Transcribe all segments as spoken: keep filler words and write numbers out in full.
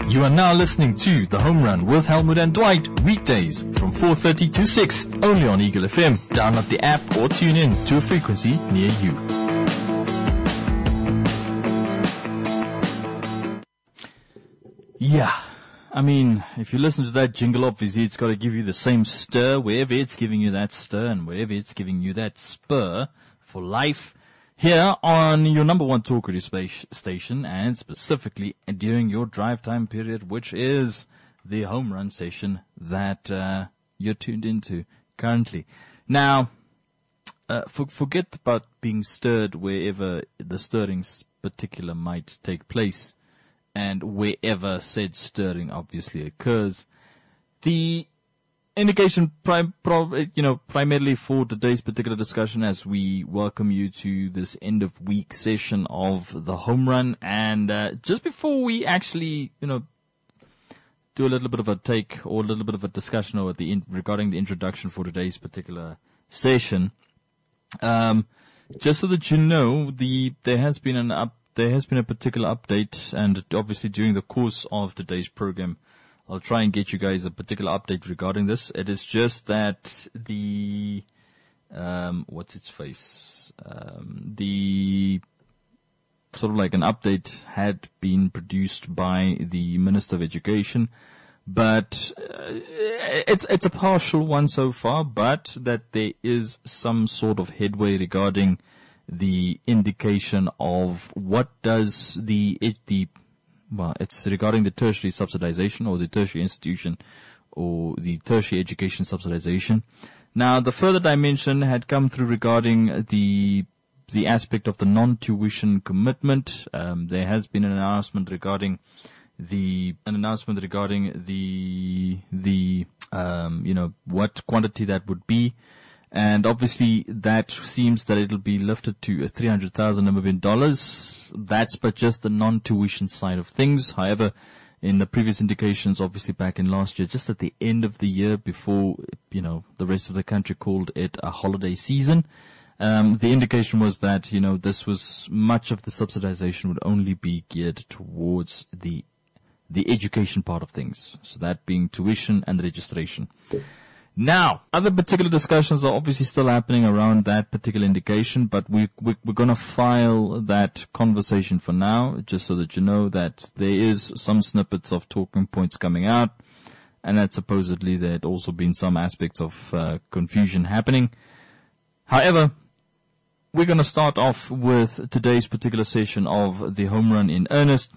You are now listening to The Home Run with Helmut and Dwight, weekdays from four thirty to six, only on Eagle F M. Download the app or tune in to a frequency near you. Yeah, I mean, if you listen to that jingle, obviously it's got to give you the same stir wherever it's giving you that stir and wherever it's giving you that spur for life. Here on your number one talk radio station, and specifically during your drive time period, which is the home run session that uh, you're tuned into currently. Now, uh, for, forget about being stirred wherever the stirring particular might take place, and wherever said stirring obviously occurs. The indication, prim, prim, you know, primarily for today's particular discussion, as we welcome you to this end of week session of the home run, and uh, just before we actually, you know, do a little bit of a take or a little bit of a discussion over the in, regarding the introduction for today's particular session, um, just so that you know, the there has been an up, there has been a particular update, and obviously during the course of today's program, I'll try and get you guys a particular update regarding this. It is just that the, um, what's its face? Um, the, sort of like an update had been produced by the Minister of Education, but uh, it's, it's a partial one so far, but that there is some sort of headway regarding the indication of what does the, the, Well, it's regarding the tertiary subsidization or the tertiary institution or the tertiary education subsidization. Now, the further dimension had come through regarding the the aspect of the non-tuition commitment. Um, there has been an announcement regarding the an announcement regarding the the um, you know what quantity that would be. And obviously that seems that it'll be lifted to three hundred thousand Namibian dollars. That's but just the non-tuition side of things. However, in the previous indications, obviously back in last year, just at the end of the year before, you know, the rest of the country called it a holiday season, um, the indication was that, you know, this was much of the subsidization would only be geared towards the, the education part of things. So that being tuition and registration. Now, other particular discussions are obviously still happening around that particular indication, but we, we, we're going to file that conversation for now, just so that you know that there is some snippets of talking points coming out, and that supposedly there had also been some aspects of uh, confusion happening. However, we're going to start off with today's particular session of the home run in earnest,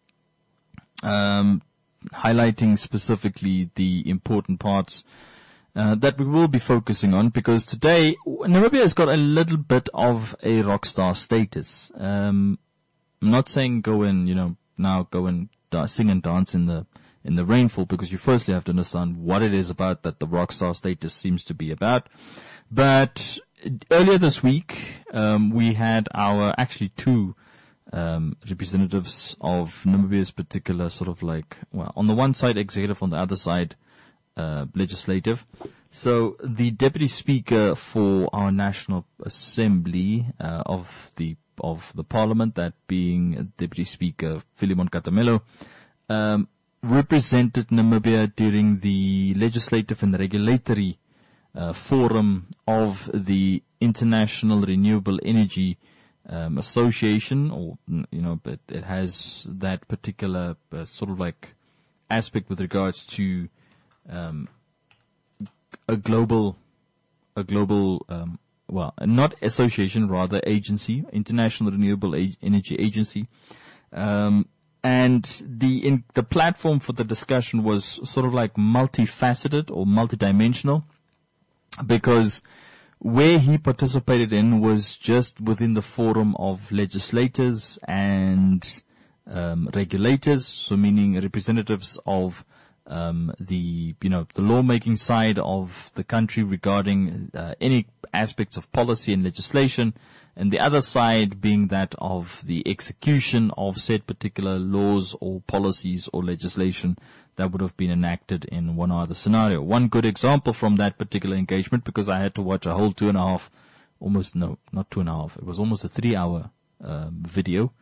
um, highlighting specifically the important parts Uh, that we will be focusing on, because today Namibia has got a little bit of a rock star status. Um, I'm not saying go and, you know, now go and da- sing and dance in the in the rainfall, because you firstly have to understand what it is about that the rock star status seems to be about. But earlier this week, um, we had our actually two um, representatives of Namibia's particular sort of like, well, on the one side executive, on the other side Uh, legislative. So the deputy speaker for our National Assembly uh, of the of the Parliament, that being Deputy Speaker Philemon Katamelo, um, represented Namibia during the legislative and regulatory uh, forum of the International Renewable Energy um, Association, or you know, it, it has that particular uh, sort of like aspect with regards to Um, a global, a global, um, well, not association, rather agency, International Renewable Energy Agency, um, and the in, the platform for the discussion was sort of like multifaceted or multidimensional, because where he participated in was just within the forum of legislators and um, regulators, so meaning representatives of Um, the, you know, the lawmaking side of the country regarding uh, any aspects of policy and legislation, and the other side being that of the execution of said particular laws or policies or legislation that would have been enacted in one or other scenario. One good example from that particular engagement, because I had to watch a whole two and a half, almost, no, not two and a half, it was almost a three hour um, video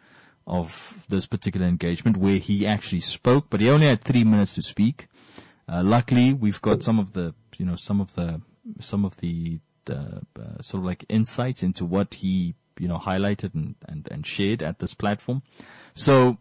of this particular engagement where he actually spoke, but he only had three minutes to speak. Uh, luckily, we've got some of the, you know, some of the, some of the, uh, uh, sort of like insights into what he, you know, highlighted and, and, and shared at this platform. So,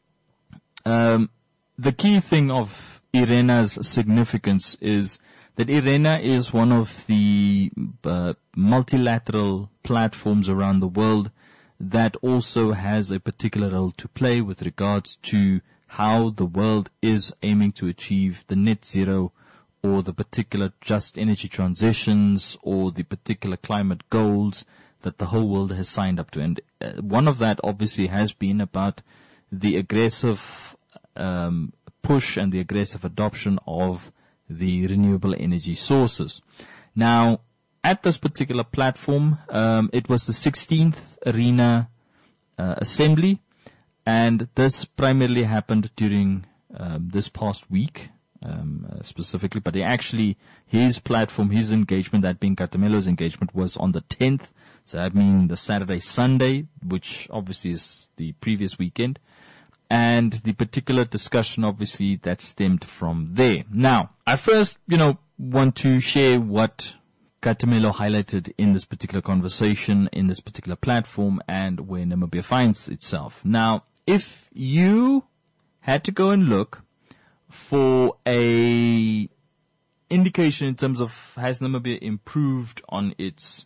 um, the key thing of IRENA's significance is that IRENA is one of the uh, multilateral platforms around the world that also has a particular role to play with regards to how the world is aiming to achieve the net zero or the particular just energy transitions or the particular climate goals that the whole world has signed up to. And uh, one of that obviously has been about the aggressive um, push and the aggressive adoption of the renewable energy sources. Now, at this particular platform, um, it was the sixteenth ARENA uh, assembly, and this primarily happened during um, this past week, um, uh, specifically. But he actually, his platform, his engagement, that being Katamelo's engagement, was on the tenth. So that means the Saturday, Sunday, which obviously is the previous weekend, and the particular discussion, obviously, that stemmed from there. Now, I first, you know, want to share what Katamelo highlighted in this particular conversation, in this particular platform, and where Namibia finds itself. Now, if you had to go and look for a indication in terms of has Namibia improved on its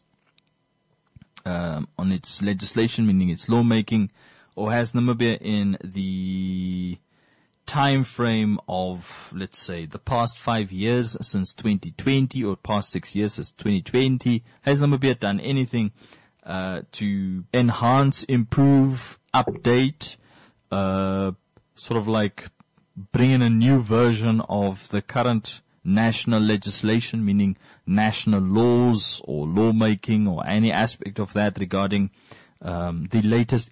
um, on its legislation, meaning its lawmaking, or has Namibia in the time frame of, let's say, the past five years since twenty twenty or past six years since twenty twenty, has Namibia done anything uh, to enhance, improve, update, uh, sort of like bring in a new version of the current national legislation, meaning national laws or lawmaking or any aspect of that regarding um, the latest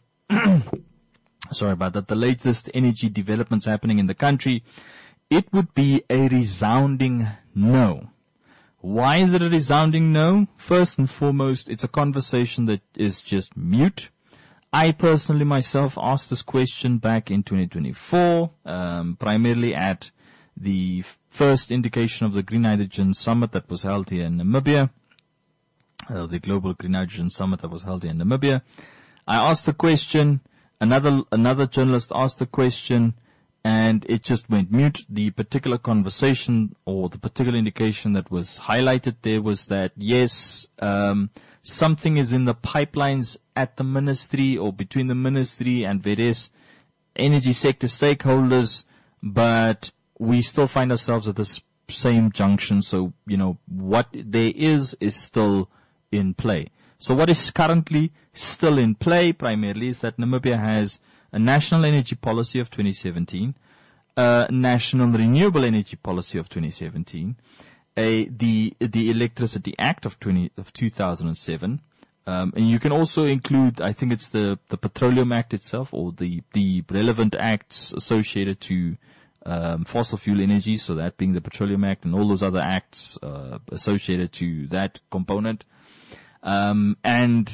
sorry about that, the latest energy developments happening in the country? It would be a resounding no. Why is it a resounding no? First and foremost, it's a conversation that is just mute. I personally myself asked this question back in twenty twenty-four, um, primarily at the first indication of the Green Hydrogen Summit that was held here in Namibia, uh, the Global Green Hydrogen Summit that was held here in Namibia. I asked the question, another another journalist asked the question, and it just went mute. The particular conversation or the particular indication that was highlighted there was that, yes, um, something is in the pipelines at the ministry or between the ministry and various energy sector stakeholders, but we still find ourselves at this same junction. So, you know, what there is is still in play. So what is currently still in play primarily is that Namibia has a national energy policy of twenty seventeen, a national renewable energy policy of twenty seventeen, a, the the Electricity Act of twenty of two thousand seven, um, and you can also include, I think it's the the Petroleum Act itself, or the the relevant acts associated to um, fossil fuel energy. So that being the Petroleum Act and all those other acts uh, associated to that component. Um, and,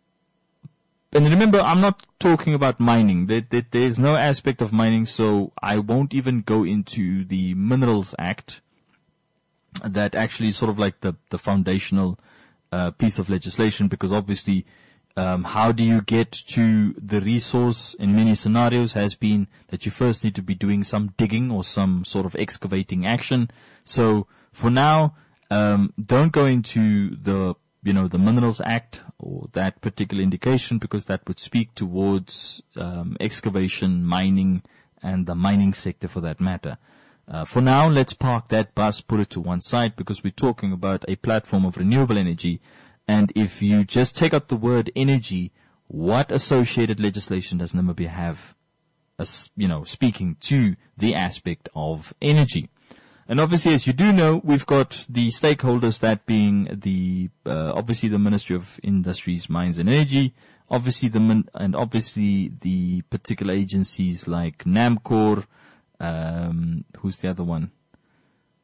and remember, I'm not talking about mining. There, there, there's no aspect of mining, so I won't even go into the Minerals Act, that actually is sort of like the, the foundational, uh, piece of legislation, because obviously, um, how do you get to the resource in many scenarios has been that you first need to be doing some digging or some sort of excavating action. So for now, um, don't go into the you know, the Minerals Act or that particular indication, because that would speak towards um, excavation, mining, and the mining sector for that matter. Uh, for now, let's park that bus, put it to one side, because we're talking about a platform of renewable energy. And if you just take out the word energy, what associated legislation does Namibia have, as, you know, speaking to the aspect of energy? And obviously, as you do know, we've got the stakeholders, that being the, uh, obviously the Ministry of Industries, Mines and Energy, obviously the, min- and obviously the particular agencies like NAMCOR, um, who's the other one?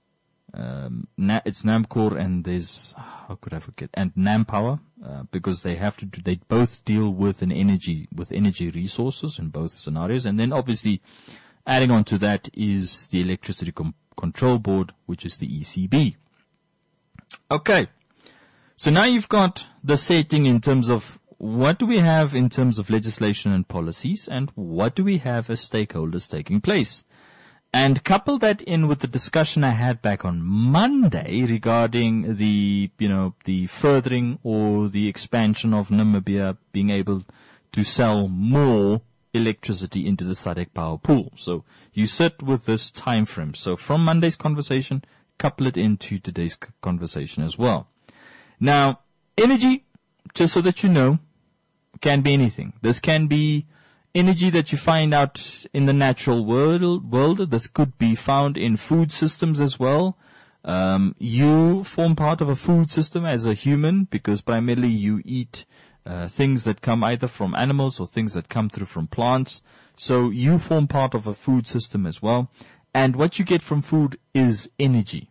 Um, Na- it's Namcor and there's, how could I forget, and Nampower, uh, because they have to do, they both deal with an energy, with energy resources in both scenarios. And then obviously adding on to that is the Electricity Com- Control Board, which is the E C B. Okay. So now you've got the setting in terms of what do we have in terms of legislation and policies, and what do we have as stakeholders taking place. And couple that in with the discussion I had back on Monday regarding the, you know, the furthering or the expansion of Namibia being able to sell more electricity into the S A D C power pool. So you sit with this time frame. So from Monday's conversation, couple it into today's conversation as well. Now, energy, just so that you know, can be anything. This can be energy that you find out in the natural world. world. This could be found in food systems as well. Um, you form part of a food system as a human because primarily you eat uh, things that come either from animals or things that come through from plants. So you form part of a food system as well. And what you get from food is energy.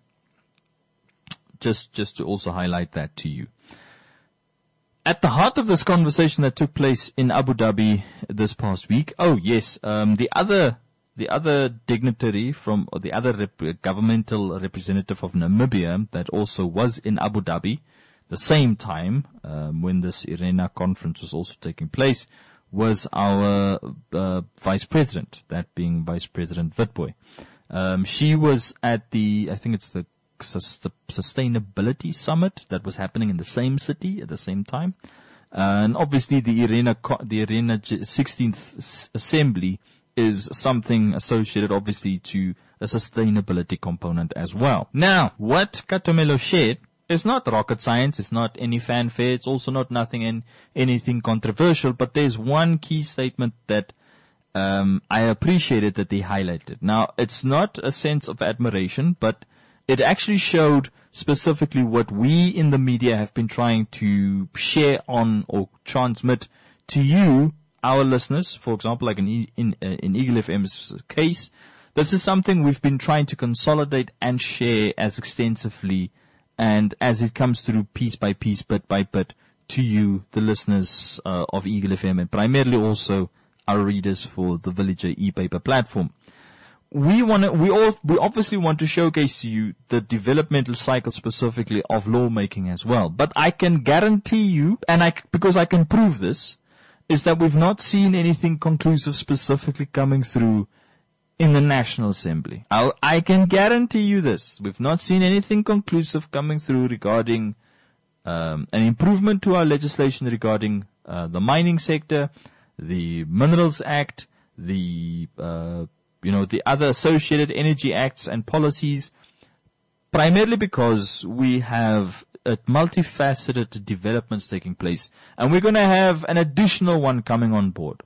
Just, just to also highlight that to you. At the heart of this conversation that took place in Abu Dhabi this past week, oh yes, um, the other the other dignitary from, or the other rep- governmental representative of Namibia that also was in Abu Dhabi, the same time um, when this IRENA conference was also taking place, was our uh, vice president, that being Vice President Witbooi. Um, she was at the, I think it's the Sustainability Summit that was happening in the same city at the same time. Uh, and obviously the IRENA, the IRENA sixteenth Assembly is something associated obviously to a sustainability component as well. Now, what Katomelo shared is not rocket science, it's not any fanfare, it's also not nothing in anything controversial, but there's one key statement that um, I appreciated that they highlighted. Now, it's not a sense of admiration, but it actually showed specifically what we in the media have been trying to share on or transmit to you, our listeners. For example, like in, in, in Eagle F M's case, this is something we've been trying to consolidate and share as extensively and as it comes through piece by piece, bit by bit to you, the listeners uh, of Eagle F M, and primarily also our readers for the Villager e-paper platform. We want to, we all, we obviously want to showcase to you the developmental cycle specifically of lawmaking as well. But I can guarantee you, and I, because I can prove this, is that we've not seen anything conclusive specifically coming through in the National Assembly. I'll, I can guarantee you this. We've not seen anything conclusive coming through regarding, um, an improvement to our legislation regarding, uh, the mining sector, the Minerals Act, the, uh, you know, the other associated energy acts and policies, primarily because we have a multifaceted developments taking place, and we're going to have an additional one coming on board.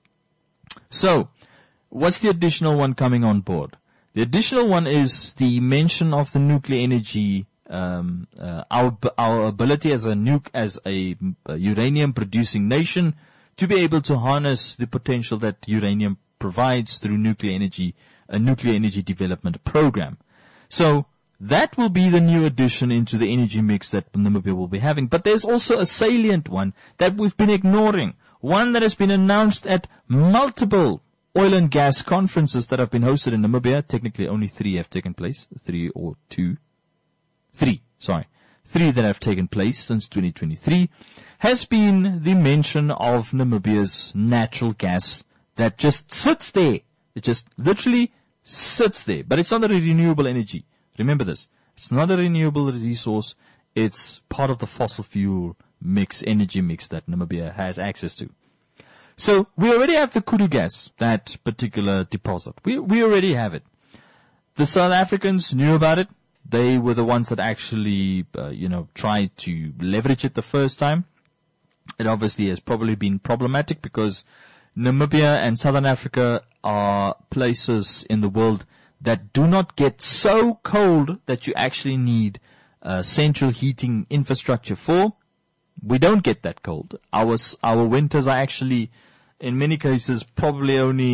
So, what's the additional one coming on board? The additional one is the mention of the nuclear energy, um, uh, our our ability as a nuke, as a, a uranium producing nation, to be able to harness the potential that uranium provides through nuclear energy, a nuclear energy development program. So that will be the new addition into the energy mix that Namibia will be having. But there's also a salient one that we've been ignoring, one that has been announced at multiple oil and gas conferences that have been hosted in Namibia. Technically only three have taken place, three or two, three, sorry, three that have taken place since twenty twenty-three, has been the mention of Namibia's natural gas that just sits there. It just literally sits there. But it's not a renewable energy. Remember this. It's not a renewable resource. It's part of the fossil fuel mix, energy mix that Namibia has access to. So we already have the Kudu gas, that particular deposit. We, we already have it. The South Africans knew about it. They were the ones that actually, uh, you know, tried to leverage it the first time. It obviously has probably been problematic because Namibia and Southern Africa are places in the world that do not get so cold that you actually need uh, central heating infrastructure for. We don't get that cold. Our our winters are actually, in many cases, probably only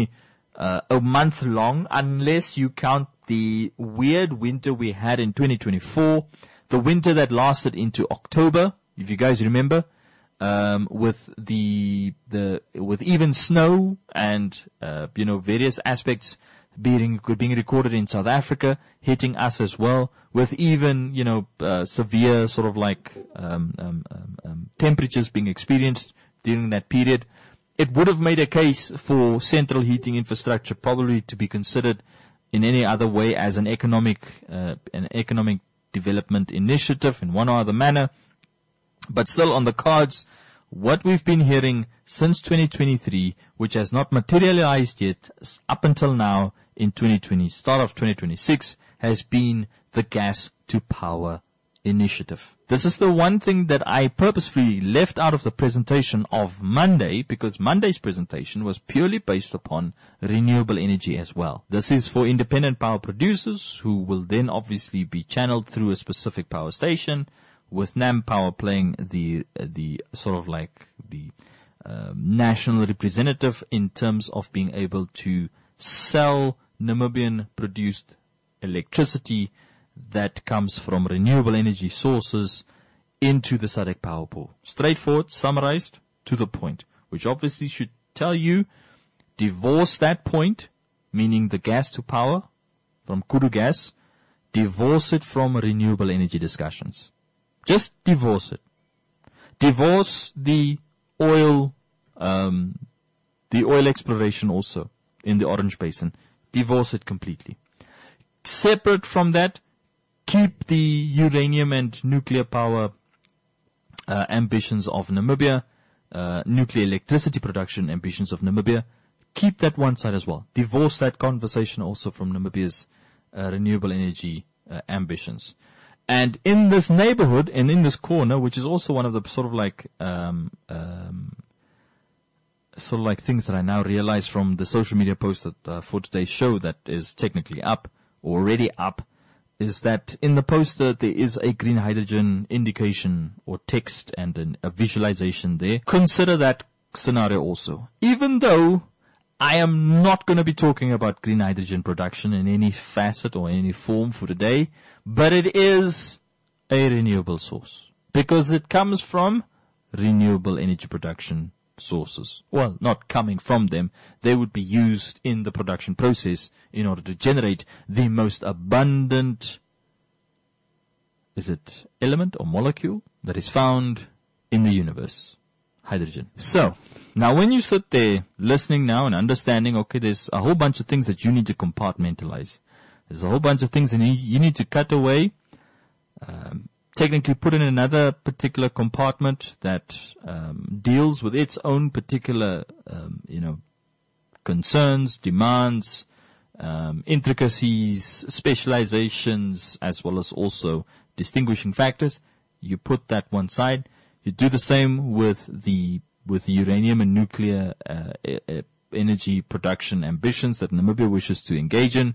uh, a month long, unless you count the weird winter we had in twenty twenty-four, the winter that lasted into October, if you guys remember, um, with the the with even snow and uh, you know various aspects being being recorded in South Africa, hitting us as well, with even you know uh, severe sort of like um, um, um, um, temperatures being experienced during that period. It would have made a case for central heating infrastructure probably to be considered in any other way as an economic uh, an economic development initiative in one or other manner. But still on the cards, what we've been hearing since twenty twenty-three, which has not materialized yet up until now in twenty twenty, start of twenty twenty-six, has been the gas to power initiative. This is the one thing that I purposefully left out of the presentation of Monday, because Monday's presentation was purely based upon renewable energy as well. This is for independent power producers who will then obviously be channeled through a specific power station, with NamPower playing the uh, the sort of like the uh, national representative in terms of being able to sell Namibian produced electricity that comes from renewable energy sources into the S A D C power pool. Straightforward, summarized, to the point, which obviously should tell you, divorce that point, meaning the gas to power from Kudu gas, divorce it from renewable energy discussions. Just divorce it. Divorce the oil, um, the oil exploration also in the Orange Basin. Divorce it completely. Separate from that, keep the uranium and nuclear power uh, ambitions of Namibia, uh, nuclear electricity production ambitions of Namibia. Keep that one side as well. Divorce that conversation also from Namibia's uh, renewable energy uh, ambitions. And in this neighborhood and in this corner, which is also one of the sort of like um, um, sort of like things that I now realize from the social media post that, uh, for today's show that is technically up, already up, is that in the poster there is a green hydrogen indication or text and an, a visualization there. Consider that scenario also. Even though I am not going to be talking about green hydrogen production in any facet or any form for today, but it is a renewable source because it comes from renewable energy production sources. Well, not coming from them. They would be used in the production process in order to generate the most abundant, is it element or molecule that is found in the universe? Hydrogen. So, now when you sit there listening now and understanding, okay, there's a whole bunch of things that you need to compartmentalize. There's a whole bunch of things that you need to cut away, um, technically put in another particular compartment that um, deals with its own particular, um, you know, concerns, demands, um, intricacies, specializations, as well as also distinguishing factors. You put that one side. You do the same with the with the uranium and nuclear uh, e- energy production ambitions that Namibia wishes to engage in.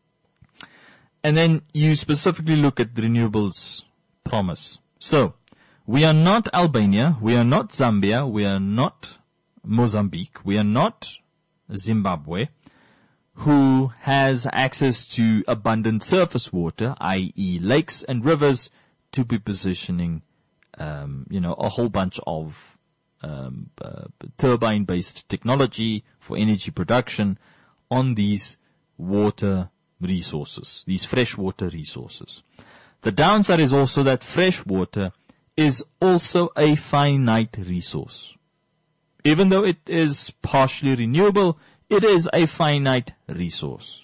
And then you specifically look at the renewables promise. So, we are not Albania, we are not Zambia, we are not Mozambique, we are not Zimbabwe, who has access to abundant surface water, that is lakes and rivers, to be positioning, um, you know, a whole bunch of um, uh, turbine-based technology for energy production on these water resources, these freshwater resources. The downside is also that fresh water is also a finite resource. Even though it is partially renewable, it is a finite resource.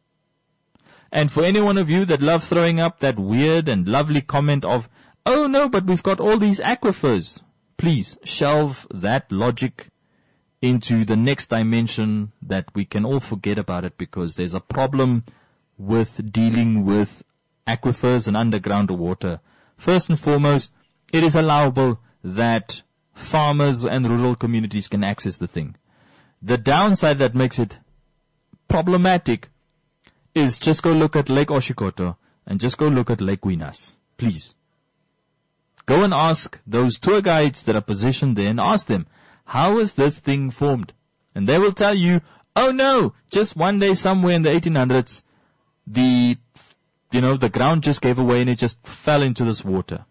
And for any one of you that love throwing up that weird and lovely comment of, oh no, but we've got all these aquifers, please shelve that logic into the next dimension that we can all forget about it, because there's a problem with dealing with aquifers and underground water. First and foremost, it is allowable that farmers and rural communities can access the thing. The downside that makes it problematic is just go look at Lake Oshikoto and just go look at Lake Winas. Please. Go and ask those tour guides that are positioned there and ask them, how is this thing formed? And they will tell you, Oh no, just one day somewhere in the eighteen hundreds, the, you know, the ground just gave away and it just fell into this water.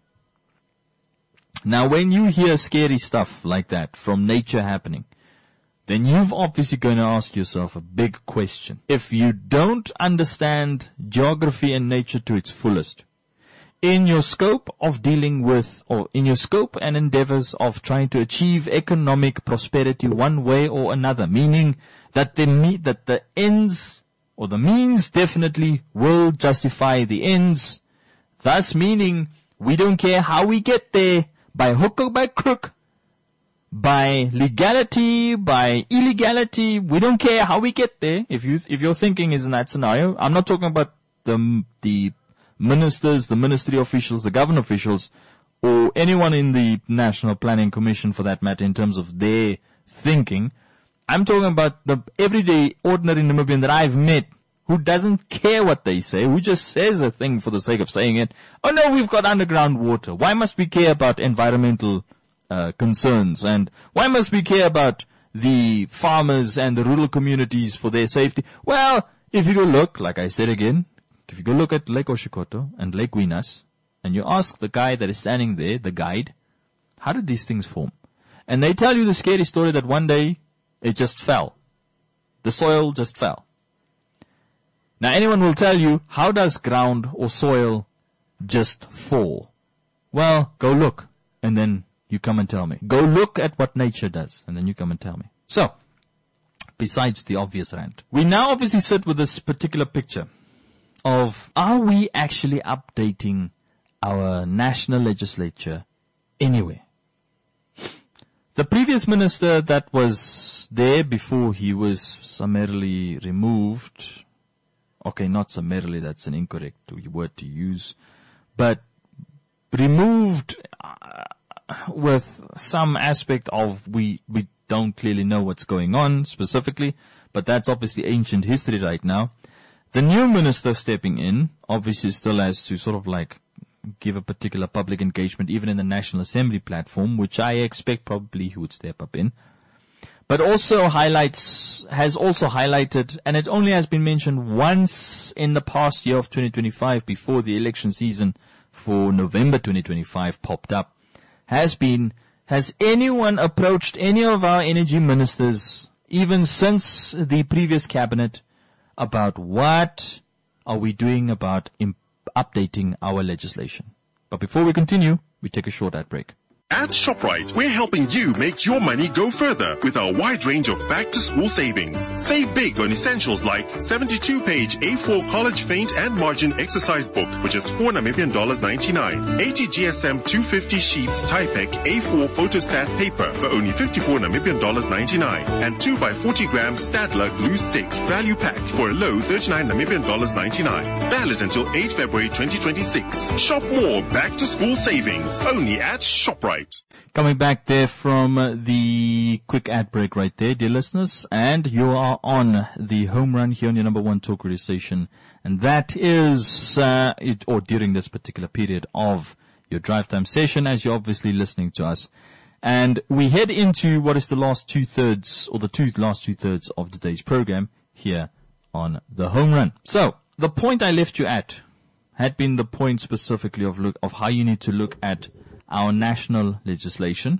Now when you hear scary stuff like that from nature happening, then you've obviously going to ask yourself a big question. If you don't understand geography and nature to its fullest, in your scope of dealing with, or in your scope and endeavors of trying to achieve economic prosperity one way or another, meaning that the me- that the ends or the means definitely will justify the ends, thus meaning we don't care how we get there, by hook or by crook, by legality, by illegality, we don't care how we get there. If you if your thinking is in that scenario, I'm not talking about the the ministers, the ministry officials, the government officials, or anyone in the National Planning Commission for that matter in terms of their thinking. I'm talking about the everyday, ordinary Namibian that I've met who doesn't care what they say, who just says a thing for the sake of saying it. Oh no, we've got underground water. Why must we care about environmental uh, concerns? And why must we care about the farmers and the rural communities for their safety? Well, if you go look, like I said again, if you go look at Lake Oshikoto and Lake Winas, and you ask the guy that is standing there, the guide, how did these things form? And they tell you the scary story that one day it just fell. The soil just fell. Now anyone will tell you, how does ground or soil just fall? Well, go look, and then you come and tell me. Go look at what nature does, and then you come and tell me. So, besides the obvious rant, we now obviously sit with this particular picture of, are we actually updating our national legislature anywhere? The previous minister that was there before he was summarily removed, okay, not summarily, that's an incorrect word to use, but removed uh, with some aspect of we, we don't clearly know what's going on specifically, but that's obviously ancient history right now. The new minister stepping in obviously still has to sort of like give a particular public engagement even in the National Assembly platform, which I expect probably he would step up in. But also highlights, has also highlighted, and it only has been mentioned once in the past year of twenty twenty-five before the election season for November twenty twenty-five popped up, has been, has anyone approached any of our energy ministers, even since the previous cabinet, about what are we doing about imp- updating our legislation? But before we continue, we take a short ad break. At ShopRite, we're helping you make your money go further with our wide range of back-to-school savings. Save big on essentials like seventy-two page A four college feint and margin exercise book for just four Namibian dollars ninety-nine. eighty G S M two fifty sheets Typek A four photostat paper for only fifty-four Namibian dollars ninety-nine. And two by forty gram Stadler glue stick value pack for a low thirty-nine Namibian dollars ninety-nine. Valid until eighth February twenty twenty-six. Shop more back-to-school savings only at ShopRite. Coming back there from uh, the quick ad break right there, dear listeners, and you are on the home run here on your number one talk radio station, and that is, uh, it, or during this particular period of your drive time session, as you're obviously listening to us. And we head into what is the last two thirds, or the two last two thirds of today's program here on the home run. So, the point I left you at had been the point specifically of look, of how you need to look at our national legislation,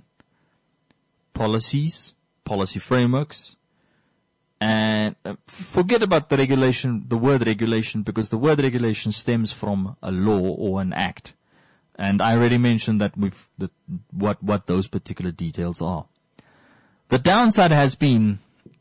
policies, policy frameworks, and uh, forget about the regulation, the word regulation, because the word regulation stems from a law or an act. And I already mentioned that we've, the, what, what those particular details are. The downside has been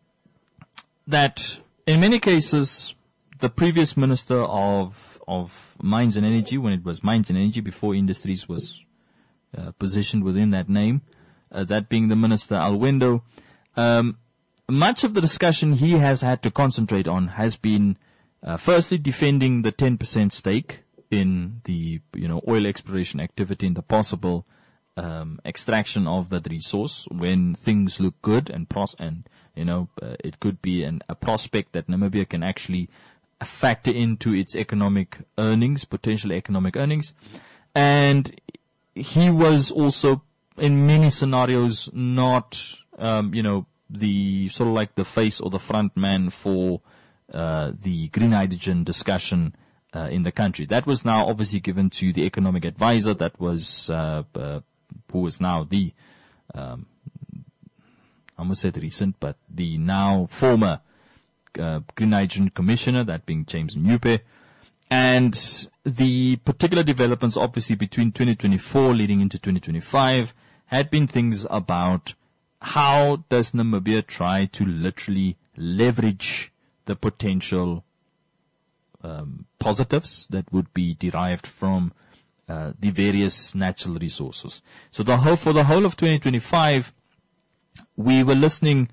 that in many cases, the previous minister of, of Mines and Energy, when it was Mines and Energy before Industries was Uh, positioned within that name, uh, that being the Minister Alwendo. Um, much of the discussion he has had to concentrate on has been, uh, firstly, defending the ten percent stake in the, you know, oil exploration activity and the possible um, extraction of that resource when things look good and pros and you know uh, it could be an, a prospect that Namibia can actually factor into its economic earnings, potential economic earnings, and he was also, in many scenarios, not, um, you know, the sort of like the face or the front man for uh, the green hydrogen discussion uh, in the country. That was now obviously given to the economic advisor. That was uh, uh, who is now the um, I almost said recent, but the now former uh, green hydrogen commissioner, that being James Mnyupe. And the particular developments, obviously, between twenty twenty-four leading into twenty twenty-five had been things about how does Namibia try to literally leverage the potential um, positives that would be derived from uh, the various natural resources. So the whole, for the whole of twenty twenty-five, we were listening.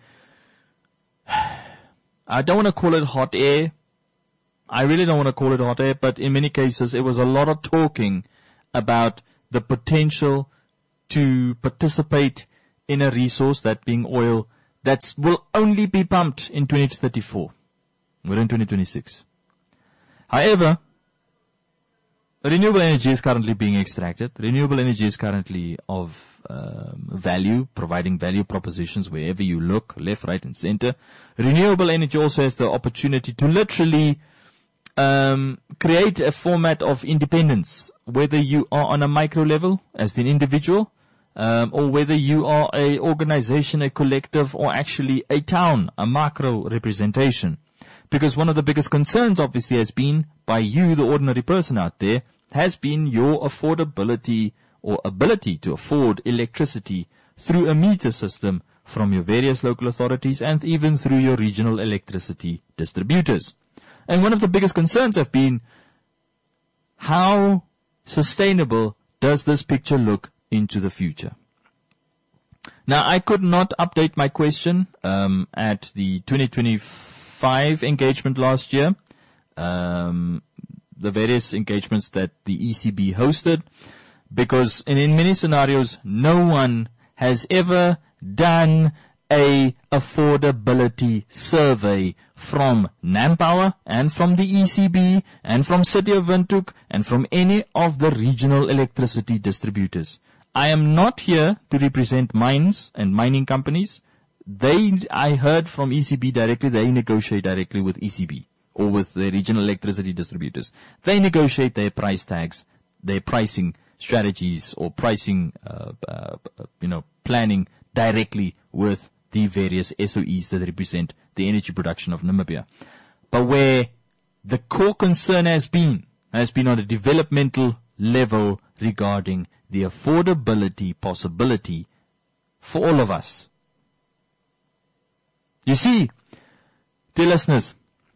I don't want to call it hot air. I really don't want to call it hot air, but in many cases it was a lot of talking about the potential to participate in a resource, that being oil, that will only be pumped in twenty thirty-four. We're in twenty twenty-six. However, renewable energy is currently being extracted. Renewable energy is currently of um, value, providing value propositions wherever you look, left, right, and center. Renewable energy also has the opportunity to literally um, create a format of independence, whether you are on a micro level as an individual, um, or whether you are a organization, a collective, or actually a town, a macro representation. Because one of the biggest concerns obviously has been by you, the ordinary person out there, has been your affordability or ability to afford electricity through a meter system from your various local authorities and even through your regional electricity distributors. And one of the biggest concerns have been, how sustainable does this picture look into the future? Now, I could not update my question um, at the twenty twenty-five engagement last year, um, the various engagements that the E C B hosted, because in, in many scenarios, no one has ever done a affordability survey from Nampower and from the E C B and from City of Windhoek and from any of the regional electricity distributors. I am not here to represent mines and mining companies. They, I heard from E C B directly, they negotiate directly with E C B or with the regional electricity distributors. They negotiate their price tags, their pricing strategies or pricing, uh, uh, you know, planning directly with the various S O Es that represent the energy production of Namibia. But where the core concern has been, has been on a developmental level regarding the affordability possibility for all of us. You see, dear listeners,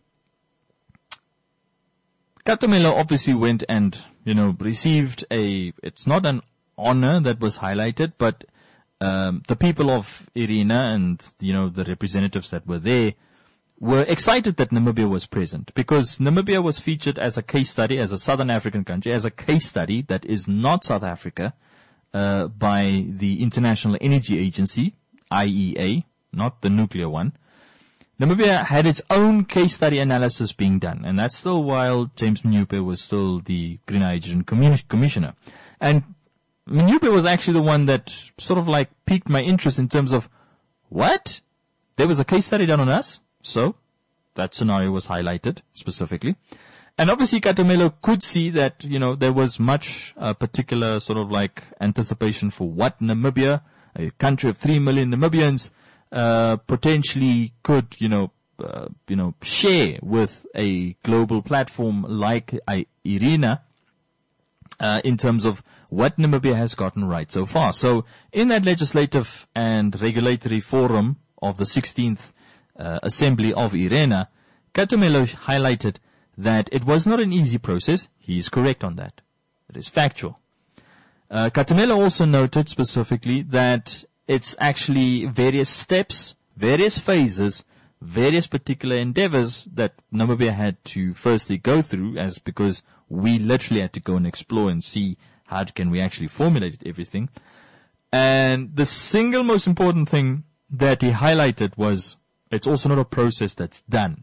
Katamela obviously went and, you know, received a, it's not an honor that was highlighted, but um, the people of IRENA and, you know, the representatives that were there were excited that Namibia was present, because Namibia was featured as a case study, as a Southern African country, as a case study that is not South Africa, uh, by the International Energy Agency, I E A, not the nuclear one. Namibia had its own case study analysis being done, and that's still while James Mnyupe was still the Green Hydrogen Commissioner. And Mnyupe was actually the one that sort of like piqued my interest in terms of, what? There was a case study done on us? So, that scenario was highlighted specifically. And obviously Katamelo could see that, you know, there was much uh, particular sort of like anticipation for what Namibia, a country of three million Namibians, uh, potentially could, you know, uh, you know, share with a global platform like IRENA, uh, in terms of what Namibia has gotten right so far. So, in that legislative and regulatory forum of the sixteenth Uh, assembly of IRENA, Katamelo highlighted that it was not an easy process. He is correct on that. It is factual. Uh, Katamelo also noted specifically that it's actually various steps, various phases, various particular endeavors that Namibia had to firstly go through, as because we literally had to go and explore and see how can we actually formulate everything. And the single most important thing that he highlighted was, it's also not a process that's done.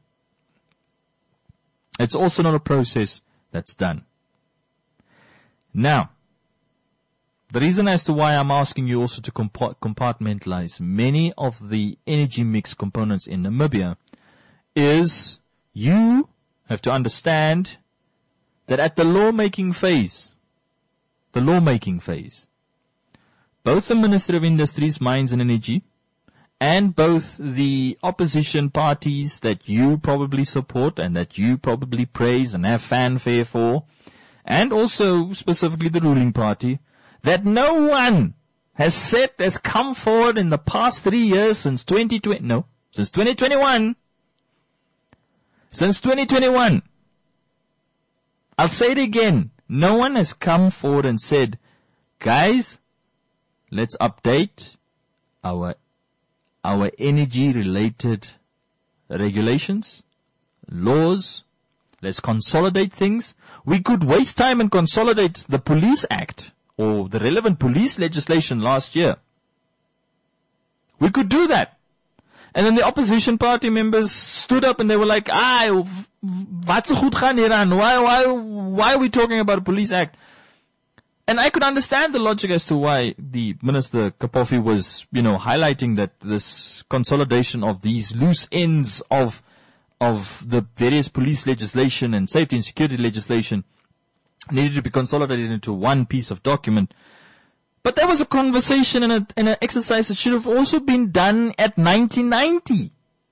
It's also not a process that's done. Now, The reason as to why I'm asking you also to compa- compartmentalize many of the energy mix components in Namibia is you have to understand that at the lawmaking phase, the lawmaking phase, both the Ministry of Industries, Mines and Energy and both the opposition parties that you probably support and that you probably praise and have fanfare for, and also specifically the ruling party, that no one has said, has come forward in the past three years since twenty twenty, no, since twenty twenty-one, since twenty twenty-one, I'll say it again, no one has come forward and said, guys, let's update our, our energy related regulations, laws, let's consolidate things. We could waste time and consolidate the Police Act or the relevant police legislation last year. We could do that. And then the opposition party members stood up and they were like, ah, wat se goed gaan hier aan? Why, why, why are we talking about a Police Act? And I could understand the logic as to why the Minister Kapofi was, you know, highlighting that this consolidation of these loose ends of, of the various police legislation and safety and security legislation needed to be consolidated into one piece of document. But there was a conversation and, a, and an exercise that should have also been done at nineteen ninety.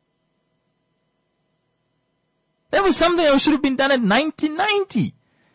There was something that should have been done at nineteen ninety.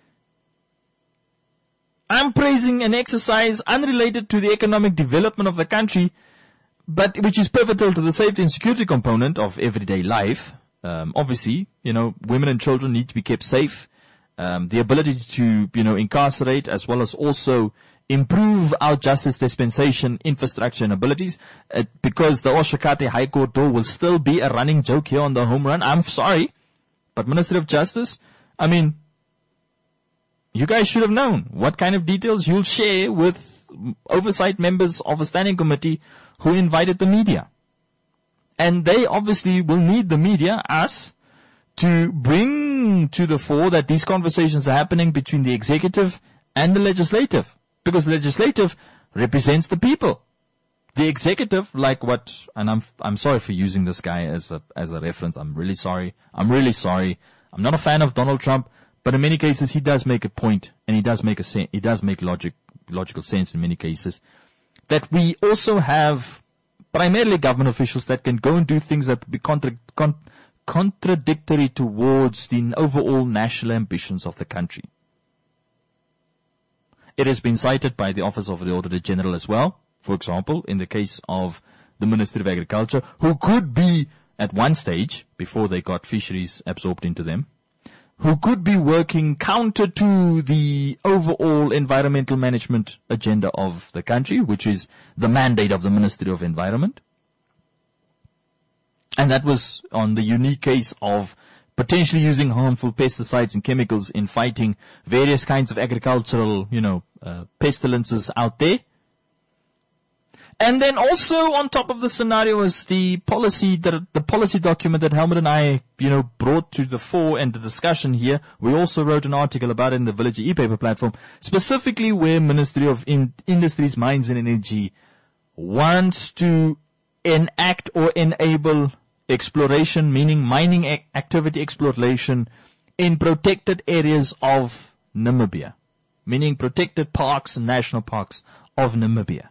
I'm praising an exercise unrelated to the economic development of the country, but which is pivotal to the safety and security component of everyday life. Um, obviously, you know, women and children need to be kept safe. Um, the ability to, you know, incarcerate as well as also improve our justice dispensation infrastructure and abilities, uh, because the Oshakati High Court door will still be a running joke here on the home run. I'm sorry, but Ministry of Justice, I mean, you guys should have known what kind of details you'll share with oversight members of a standing committee who invited the media. And they obviously will need the media, us, to bring to the fore that these conversations are happening between the executive and the legislative. Because the legislative represents the people. The executive, like what, and I'm, I'm sorry for using this guy as a, as a reference. I'm really sorry. I'm really sorry. I'm not a fan of Donald Trump, but in many cases he does make a point, and he does make a sen- he does make logic, logical sense in many cases. That we also have primarily government officials that can go and do things that be contra- con- contradictory towards the overall national ambitions of the country. It has been cited by the Office of the Auditor General as well, for example, in the case of the Ministry of Agriculture, who could be, at one stage, before they got fisheries absorbed into them, who could be working counter to the overall environmental management agenda of the country, which is the mandate of the Ministry of Environment. And that was on the unique case of potentially using harmful pesticides and chemicals in fighting various kinds of agricultural, you know, uh, pestilences out there. And then also on top of the scenario is the policy that the policy document that Helmut and I, you know, brought to the fore and the discussion here. We also wrote an article about it in the Villager e-paper platform, specifically where Ministry of in- Industries, Mines and Energy wants to enact or enable exploration, meaning mining a- activity exploration in protected areas of Namibia, meaning protected parks and national parks of Namibia.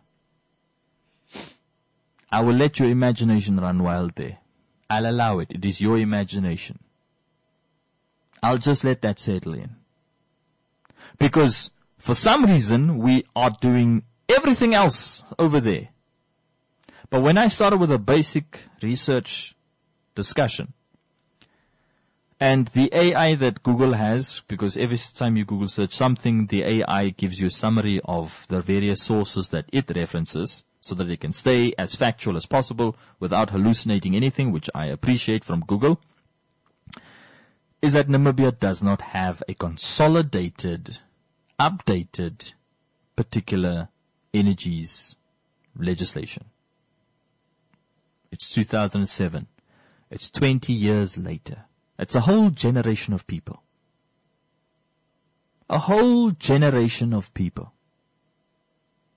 I will let your imagination run wild there. I'll allow it. It is your imagination. I'll just let that settle in. Because for some reason we are doing everything else over there. But when I started with a basic research discussion, and the A I that Google has, because every time you Google search something, the A I gives you a summary of the various sources that it references, so that it can stay as factual as possible without hallucinating anything, which I appreciate from Google, is that Namibia does not have a consolidated, updated, particular energies legislation. It's two thousand seven. It's twenty years later. It's a whole generation of people. A whole generation of people.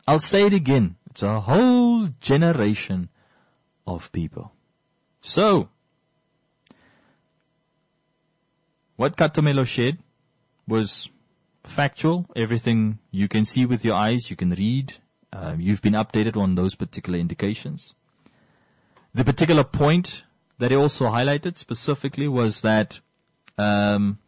I'll say it again. It's a whole generation of people. So, what Katamelo shared was factual. Everything you can see with your eyes, you can read. Uh, you've been updated on those particular indications. The particular point that he also highlighted specifically was that um,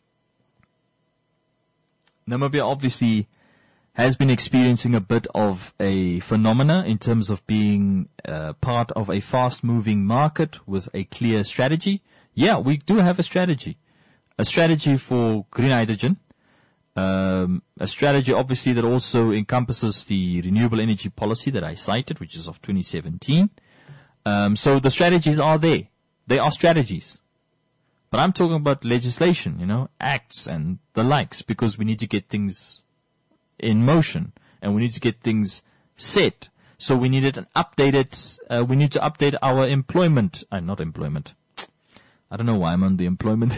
Namibia obviously has been experiencing a bit of a phenomena in terms of being uh, part of a fast-moving market with a clear strategy. Yeah, we do have a strategy. A strategy for green hydrogen. Um, a strategy obviously that also encompasses the renewable energy policy that I cited, which is of twenty seventeen. Um, so the strategies are there. They are strategies. But I'm talking about legislation, you know, acts and the likes, because we need to get things in motion and we need to get things set. So we needed an updated, uh, we need to update our employment, uh, not employment. I don't know why I'm on the employment.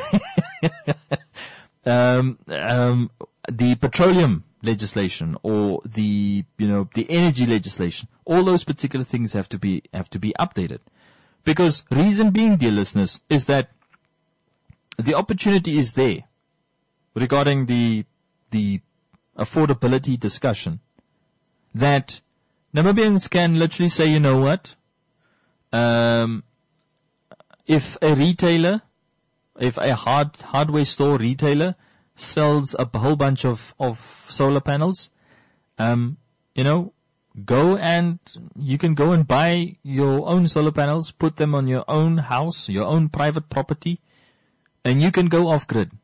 um, um, the petroleum legislation or the, you know, the energy legislation. All those particular things have to be, have to be updated. Because reason being, dear listeners, is that the opportunity is there regarding the, the affordability discussion, that Namibians can literally say, you know what, um, if a retailer, if a hard hardware store retailer sells a whole bunch of, of solar panels, um, you know, go and you can go and buy your own solar panels, put them on your own house, your own private property, and you can go off grid.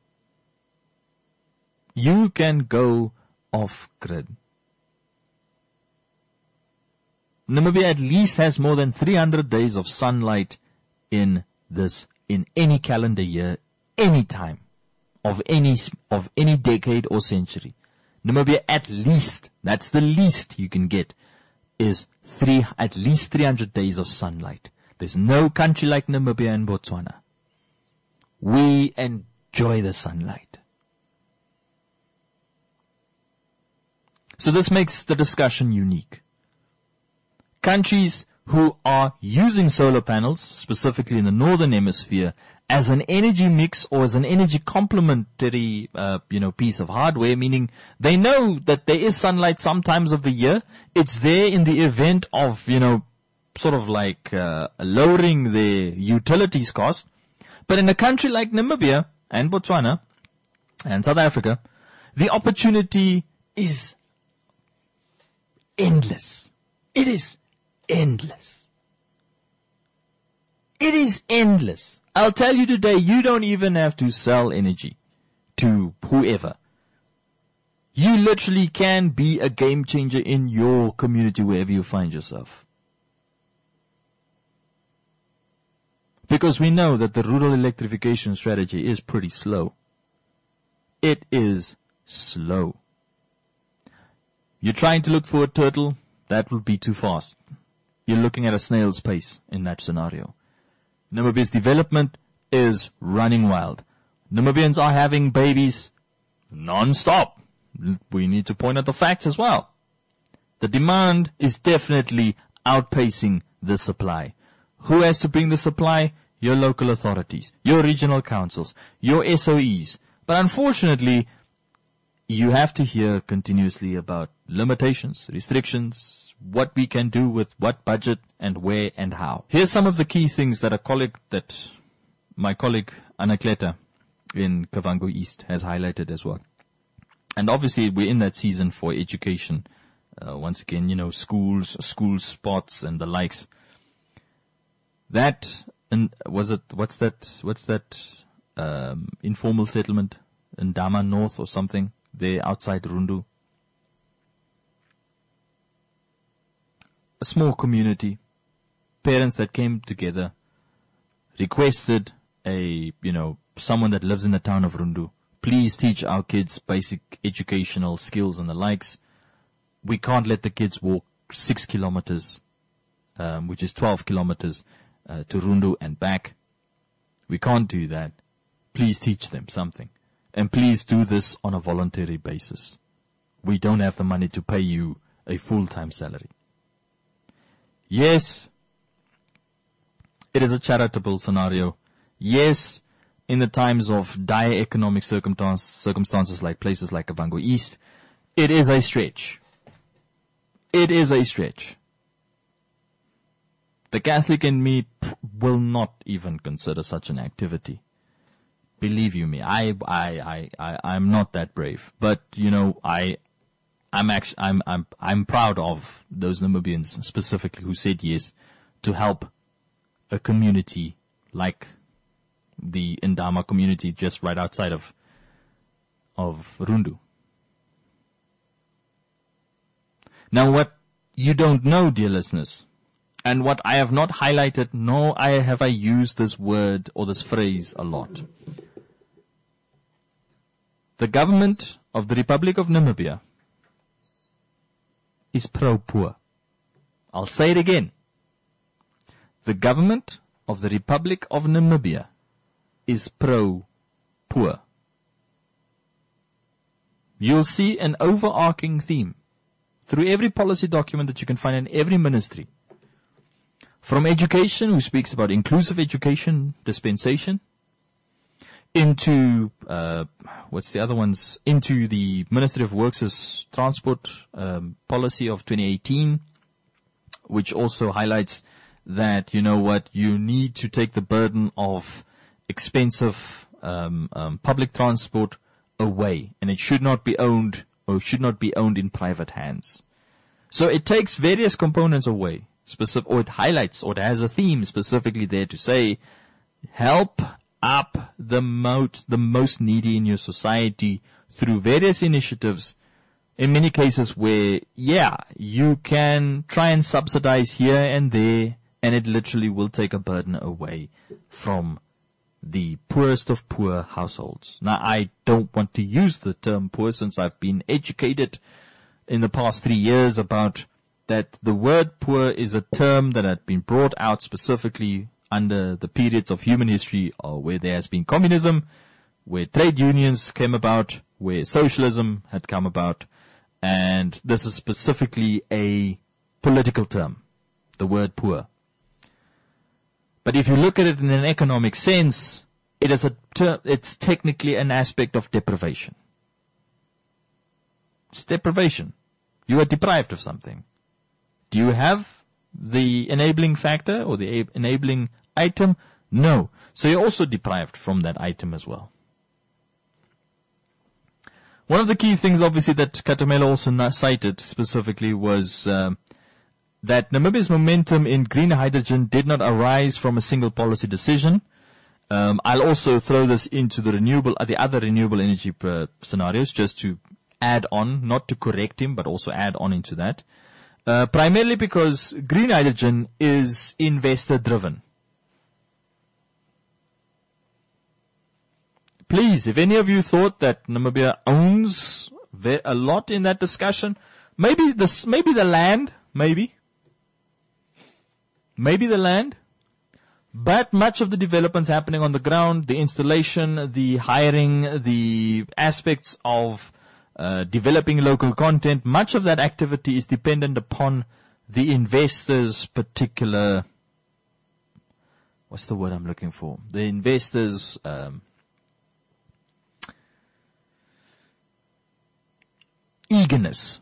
You can go off grid. Namibia at least has more than three hundred days of sunlight in this, in any calendar year, any time, of any, of any decade or century. Namibia at least, that's the least you can get, is three, at least three hundred days of sunlight. There's no country like Namibia and Botswana. We enjoy the sunlight. So this makes the discussion unique. Countries who are using solar panels, specifically in the northern hemisphere, as an energy mix or as an energy complementary, uh, you know, piece of hardware, meaning they know that there is sunlight sometimes of the year. It's there in the event of, you know, sort of like uh, lowering their utilities cost. But in a country like Namibia and Botswana and South Africa, the opportunity is endless. It is endless. It is endless. I'll tell you today, you don't even have to sell energy to whoever. You literally can be a game changer in your community wherever you find yourself. Because we know that the rural electrification strategy is pretty slow. It is slow. You're trying to look for a turtle, that will be too fast. You're looking at a snail's pace in that scenario. Namibia's development is running wild. Namibians are having babies non-stop. We need to point out the facts as well. The demand is definitely outpacing the supply. Who has to bring the supply? Your local authorities, your regional councils, your S O Es. But unfortunately, you have to hear continuously about limitations, restrictions, what we can do with what budget and where and how. Here's some of the key things that a colleague, that my colleague Anakleta in Kavango East has highlighted as well. And obviously we're in that season for education. Uh, once again, you know, schools, school spots and the likes. That, and was it, what's that, what's that, um, informal settlement in Dama North or something? There outside Rundu. A small community, parents that came together, requested a, you know, someone that lives in the town of Rundu, please teach our kids basic educational skills and the likes. We can't let the kids walk six kilometers, um, which is twelve kilometers, uh, to Rundu and back. We can't do that. Please teach them something. And please do this on a voluntary basis. We don't have the money to pay you a full-time salary. Yes, it is a charitable scenario. Yes, in the times of dire economic circumstance, circumstances like places like Kavango East, it is a stretch. It is a stretch. The Catholic in me p- will not even consider such an activity. Believe you me, I, I, I, I, I'm not that brave. But, you know, I, I'm actually, I'm, I'm, I'm proud of those Namibians specifically who said yes to help a community like the Ndama community just right outside of, of Rundu. Now what you don't know, dear listeners, and what I have not highlighted, nor I have I used this word or this phrase a lot. The government of the Republic of Namibia is pro-poor. I'll say it again. The government of the Republic of Namibia is pro-poor. You'll see an overarching theme through every policy document that you can find in every ministry. From education, who speaks about inclusive education dispensation, into, uh, what's the other ones, into the Ministry of Works' transport um, policy of twenty eighteen, which also highlights that, you know what, you need to take the burden of expensive um, um, public transport away, and it should not be owned, or should not be owned in private hands. So it takes various components away, specific, or it highlights, or it has a theme specifically there to say, help up the most, the most needy in your society through various initiatives, in many cases where, yeah, you can try and subsidize here and there, and it literally will take a burden away from the poorest of poor households. Now, I don't want to use the term poor since I've been educated in the past three years about that the word poor is a term that had been brought out specifically under the periods of human history uh, where there has been communism, where trade unions came about, where socialism had come about, and this is specifically a political term, the word poor. But if you look at it in an economic sense, it is a ter- it's technically an aspect of deprivation. It's deprivation. You are deprived of something. Do you have the enabling factor or the enabling item? No. So you're also deprived from that item as well. One of the key things, obviously, that Katamela also cited specifically was uh, that Namibia's momentum in green hydrogen did not arise from a single policy decision. Um, I'll also throw this into the renewable, uh, the other renewable energy uh, scenarios, just to add on, not to correct him, but also add on into that. Uh, primarily because green hydrogen is investor driven. Please, if any of you thought that Namibia owns a lot in that discussion, maybe this, maybe the land, maybe, maybe the land, but much of the developments happening on the ground, the installation, the hiring, the aspects of uh, developing local content, much of that activity is dependent upon the investor's particular, what's the word I'm looking for? The investor's, um, eagerness.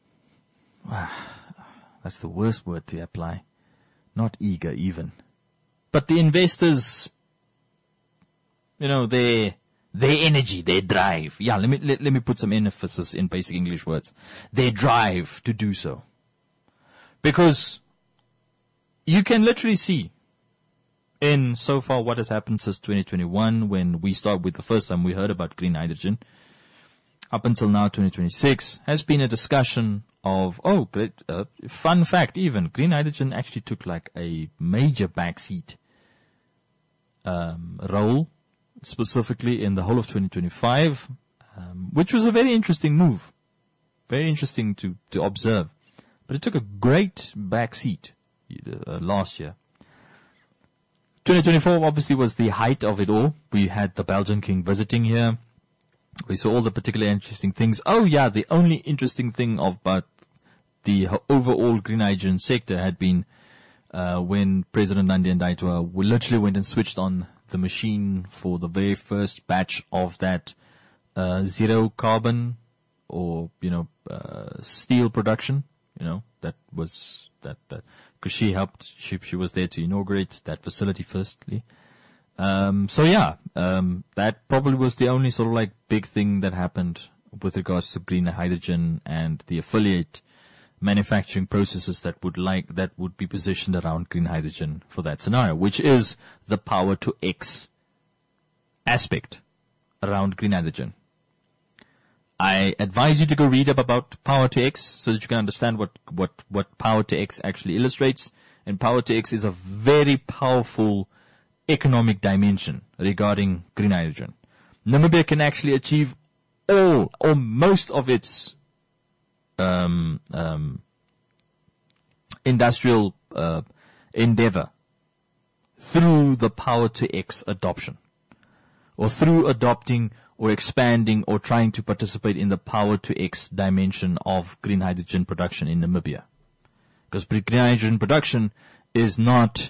That's the worst word to apply. Not eager even. But the investors, you know, their, their energy, their drive. Yeah, let me, let, let me put some emphasis in basic English words. Their drive to do so. Because you can literally see in so far what has happened since twenty twenty-one when we start with the first time we heard about green hydrogen. Up until now, twenty twenty-six, has been a discussion of, oh, great, uh, fun fact even, green hydrogen actually took like a major backseat um, role, specifically in the whole of twenty twenty-five, um, which was a very interesting move, very interesting to, to observe. But it took a great backseat uh, last year. twenty twenty-four obviously was the height of it all. We had the Belgian king visiting here. We saw all the particular interesting things. Oh yeah, the only interesting thing of about the overall green hydrogen sector had been uh, when President Nandi Ndaitwah literally went and switched on the machine for the very first batch of that uh, zero carbon or, you know, uh, steel production, you know, that was that, that, cause she helped, she, she was there to inaugurate that facility firstly. Um, so yeah, um, that probably was the only sort of like big thing that happened with regards to green hydrogen and the affiliate manufacturing processes that would like, that would be positioned around green hydrogen for that scenario, which is the power to X aspect around green hydrogen. I advise you to go read up about Power to X so that you can understand what, what, what Power to X actually illustrates. And Power to X is a very powerful economic dimension regarding green hydrogen. Namibia can actually achieve all or most of its um, um, industrial uh, endeavor through the Power to X adoption, or through adopting or expanding or trying to participate in the Power to X dimension of green hydrogen production in Namibia. Because green hydrogen production is not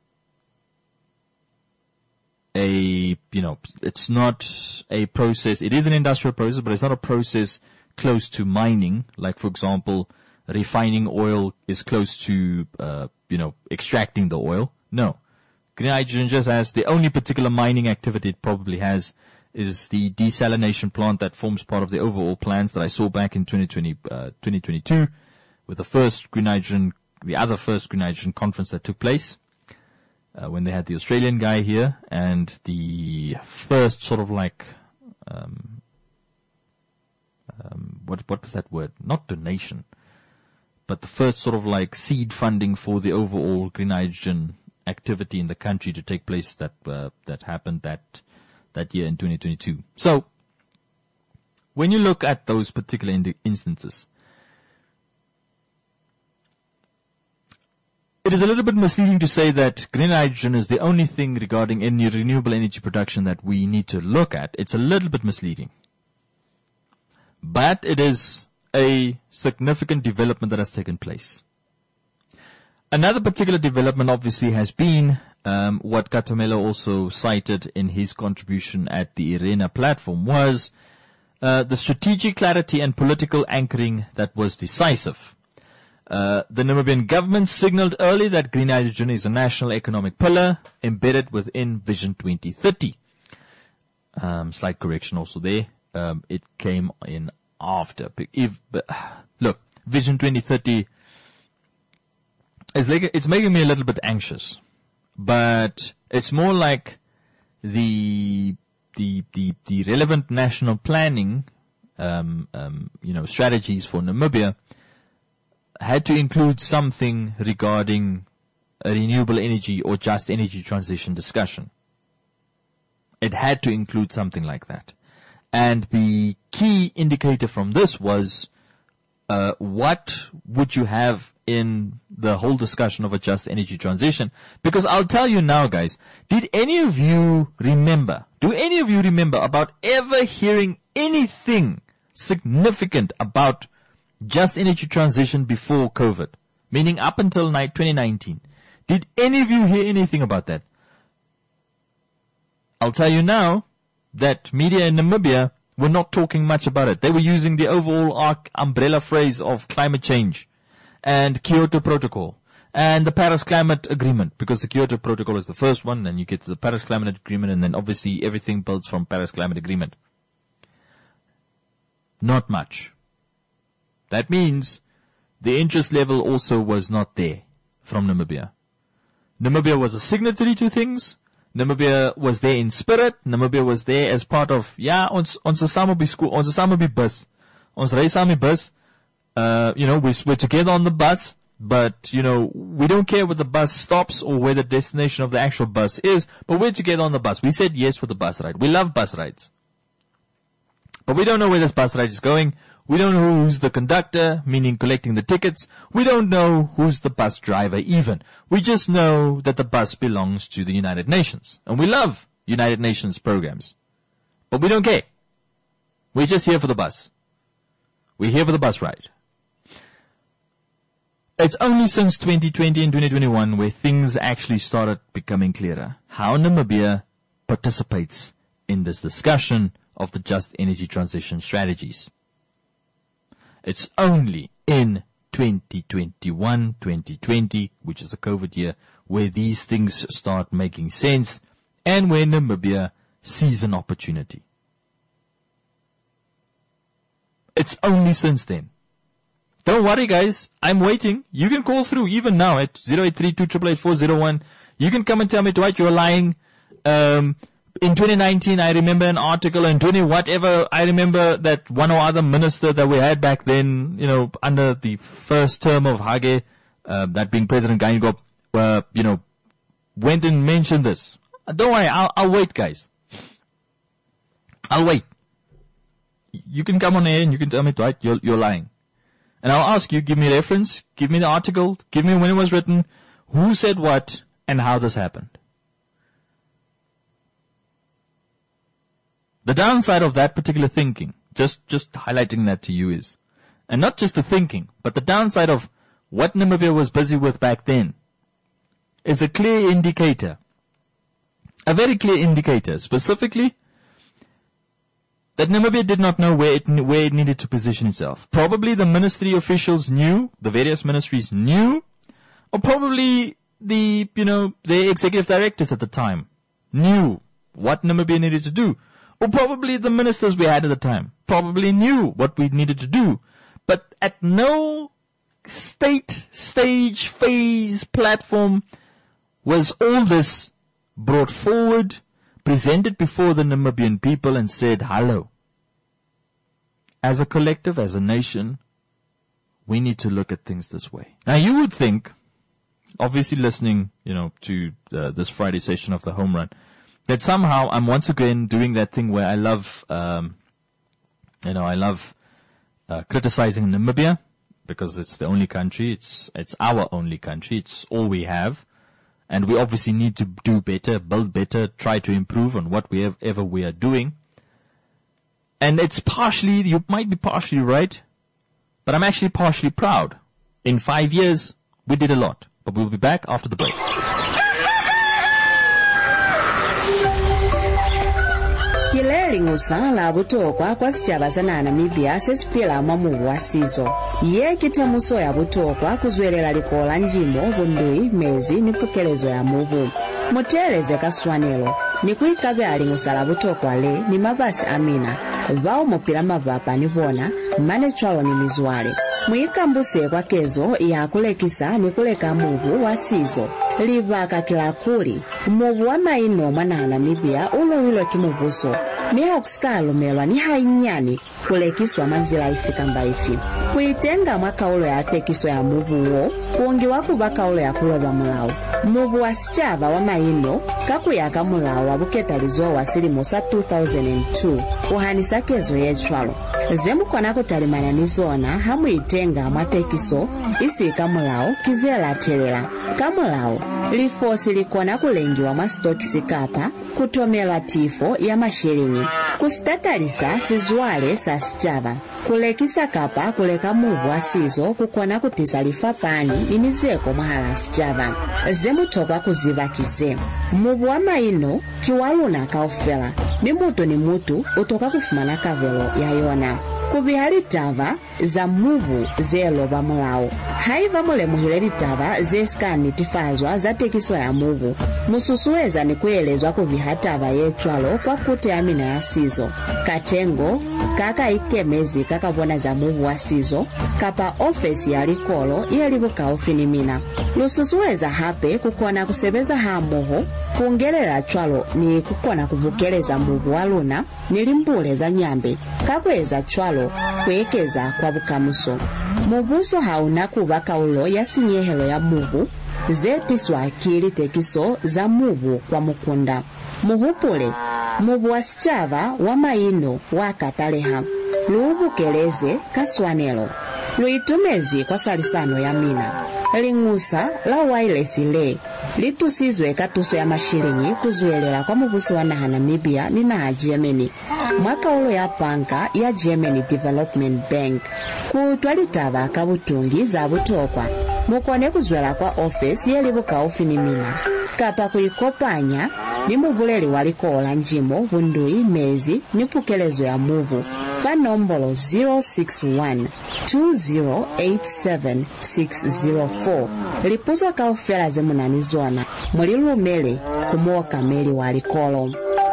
a, you know, it's not a process. It is an industrial process, but it's not a process close to mining. Like, for example, refining oil is close to, uh, you know, extracting the oil. No. Green hydrogen just has the only particular mining activity it probably has is the desalination plant that forms part of the overall plans that I saw back in twenty twenty, uh, twenty twenty-two with the first green hydrogen, the other first green hydrogen conference that took place. Uh, when they had the Australian guy here, and the first sort of like, um, um, what what was that word? Not donation, but the first sort of like seed funding for the overall green hydrogen activity in the country to take place that uh, that happened that that year in twenty twenty-two. So, when you look at those particular in- instances, it is a little bit misleading to say that green hydrogen is the only thing regarding any renewable energy production that we need to look at. It's a little bit misleading. But it is a significant development that has taken place. Another particular development obviously has been um, what Katamela also cited in his contribution at the IRENA platform was uh, the strategic clarity and political anchoring that was decisive. Uh, the Namibian government signaled early that green hydrogen is a national economic pillar embedded within Vision twenty thirty. Um, slight correction also there. Um, it came in after. If, but, look, Vision twenty thirty is like, it's making me a little bit anxious, but it's more like the the the, the relevant national planning, um, um, you know, strategies for Namibia had to include something regarding a renewable energy or just energy transition discussion. It had to include something like that. And the key indicator from this was, uh, what would you have in the whole discussion of a just energy transition? Because I'll tell you now, guys, did any of you remember, do any of you remember about ever hearing anything significant about just energy transition before COVID, meaning up until twenty nineteen. Did any of you hear anything about that? I'll tell you now that media in Namibia were not talking much about it. They were using the overall arc umbrella phrase of climate change and Kyoto Protocol and the Paris Climate Agreement, because the Kyoto Protocol is the first one, and you get to the Paris Climate Agreement, and then obviously everything builds from Paris Climate Agreement. Not much. That means the interest level also was not there from Namibia. Namibia was a signatory to things. Namibia was there in spirit. Namibia was there as part of, yeah, ons, ons is saam op die school, ons is saam op die bus. Ons ry saam die bus. Uh, you know, we, we're together on the bus, but, you know, we don't care where the bus stops or where the destination of the actual bus is, but we're together on the bus. We said yes for the bus ride. We love bus rides. But we don't know where this bus ride is going. We don't know who's the conductor, meaning collecting the tickets. We don't know who's the bus driver even. We just know that the bus belongs to the United Nations. And we love United Nations programs. But we don't care. We're just here for the bus. We're here for the bus ride. It's only since twenty twenty and twenty twenty-one where things actually started becoming clearer. How Namibia participates in this discussion of the just energy transition strategies. It's only in twenty twenty-one, twenty twenty, which is a COVID year, where these things start making sense and where Namibia sees an opportunity. It's only since then. Don't worry, guys. I'm waiting. You can call through even now at zero eight three two eight eight four zero one. You can come and tell me, Dwight, you're lying. Um, in twenty nineteen, I remember an article, and twenty whatever, I remember that one or other minister that we had back then, you know, under the first term of Hage, uh, that being President Geingob, uh, you know, went and mentioned this. Don't worry, I'll, I'll wait, guys. I'll wait. You can come on air and you can tell me, Dwight, you're, you're lying. And I'll ask you, give me a reference, give me the article, give me when it was written, who said what, and how this happened. The downside of that particular thinking, just, just highlighting that to you is, and not just the thinking, but the downside of what Namibia was busy with back then, is a clear indicator, a very clear indicator, specifically, that Namibia did not know where it, where it needed to position itself. Probably the ministry officials knew, the various ministries knew, or probably the, you know, the executive directors at the time knew what Namibia needed to do. Or probably the ministers we had at the time probably knew what we needed to do. But at no state, stage, phase, platform was all this brought forward, presented before the Namibian people and said, hello. As a collective, as a nation, we need to look at things this way. Now you would think, obviously listening, you know, to uh, this Friday session of the Home Run, that somehow I'm once again doing that thing where I love, um, you know, I love uh, criticizing Namibia because it's the only country, it's it's our only country, it's all we have. And we obviously need to do better, build better, try to improve on what we have, ever we are doing. And it's partially, you might be partially right, but I'm actually partially proud. In five years, we did a lot. But we'll be back after the break. Kileli ngusala butokwa kwa sichaba sana Namibia sesipila mamu wasizo. Ye kitemuso ya butokwa kuzwelela likola njimbo bundui mezi nipukelezo ya mubu. Muteleze kaswanelo ni kuikabe ali ngusala butokwa le ni mabasi amina. Vao mopila mavapa ni bona mane chwalo ni mizwale. Muikambuse kwa kezo ya kulekisa ni kuleka mubu wasizo. Livaka kila kuli, mubu wa maino mwana Namibia ulo wilo kimubuso. Miha kusikalo melwa ni hainyani kulekiswa manzila ifika mbaifi. Kuitenga mwaka ulo ya tekiswa ya mubu uo, kuongi waku baka ulo ya kuloba mulao. Mubu wa sichaba wa maino, kaku yaka mulao wabuketalizo wasili musa two thousand two, uhanisa kezo yechwalo. Zemu kona kutalimana nizona hamu itenga mwatekiso isi kamulao kizela telela. Kamulao lifosi likona kulengi wa mastokisi kapa kutomela tifo ya mashiringi. Kustatalisa sizwale sa sichaba. Kulekisa kapa kuleka mubu asizo kukona kutiza lifapani nimizeko mahala sichaba. Zemu toka kuziva kizemu. Mubu wa maino kiwaluna kaufela. Ni mutu ni mutu utoka kufumana kavelo ya yona. Kubihali tava za mubu zelo bamulao. Haiva mule muhileli tava zeskani tifazwa za tekiswa ya mubu. Mususuweza ni kuelezwa kubihatava yechwalo kwa kute amina ya sizo. Katengo, kaka ikemezi kakabona za mubu wa sizo, kapa ofesi ya likolo yelibuka ofinimina. Lususuweza hape kukona kusebeza hamoho, kuongelela chwalo ni kukona kubukeleza mubu waluna, nilimbule za nyambe, kakweza chwalo kwekeza kwa bukamuso. Mubuso hauna kubaka ulo ya sinyehelo ya mubu, zetiswa akili tekiso za mubu kwa mukunda. Muhupule, mubu wa sichava wa maino wa kataleha. Luubukeleze kaswanelo. Luitumezi kwa salisano ya mina. Lingusa la wailesi le. Litusizwe katuso ya mashiringi kuzuelela kwa mubuso wa naha Namibia ni na Germany. Mwaka ulo ya panka ya Germany Development Bank. Kutwalitava kabutungi za butokwa. mukone kuzwela kwa ofesi yelibuka ufinimina kapa kuikopanya ni mubuleli walikola njimo bundui mezi ni pukelezo ya muvu fa nombolo zero six one two zero eight seven six zero four lipuzo ka ofela zemunani zona mulilumele kumoka meli walikolo.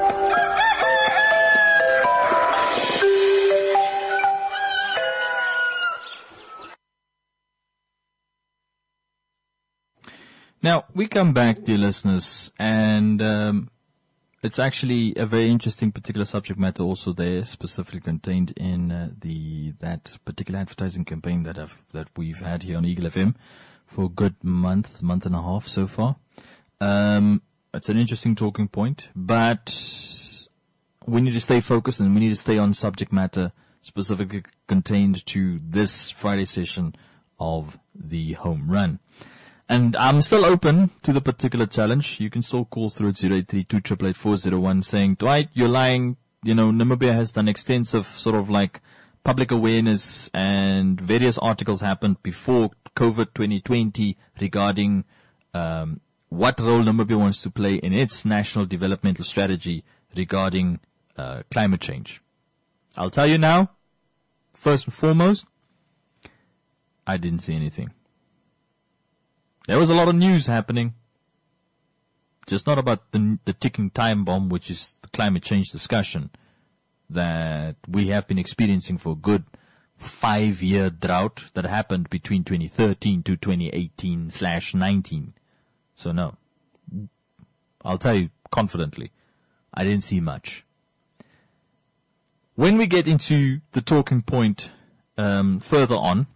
Now, we come back, dear listeners, and um, it's actually a very interesting particular subject matter also there, specifically contained in uh, the that particular advertising campaign that I've, that we've had here on Eagle F M for a good month, month and a half so far. Um, it's an interesting talking point, but we need to stay focused and we need to stay on subject matter specifically contained to this Friday session of the Home Run. And I'm still open to the particular challenge. You can still call through at zero eight three two eight eight four zero one saying, Dwight, you're lying. You know, Namibia has done extensive sort of like public awareness and various articles happened before COVID twenty twenty regarding um, what role Namibia wants to play in its national developmental strategy regarding uh, climate change. I'll tell you now, first and foremost, I didn't see anything. There was a lot of news happening, just not about the, the ticking time bomb, which is the climate change discussion that we have been experiencing for a good five-year drought that happened between twenty thirteen to twenty eighteen slash nineteen. So no, I'll tell you confidently, I didn't see much. When we get into the talking point um, further on,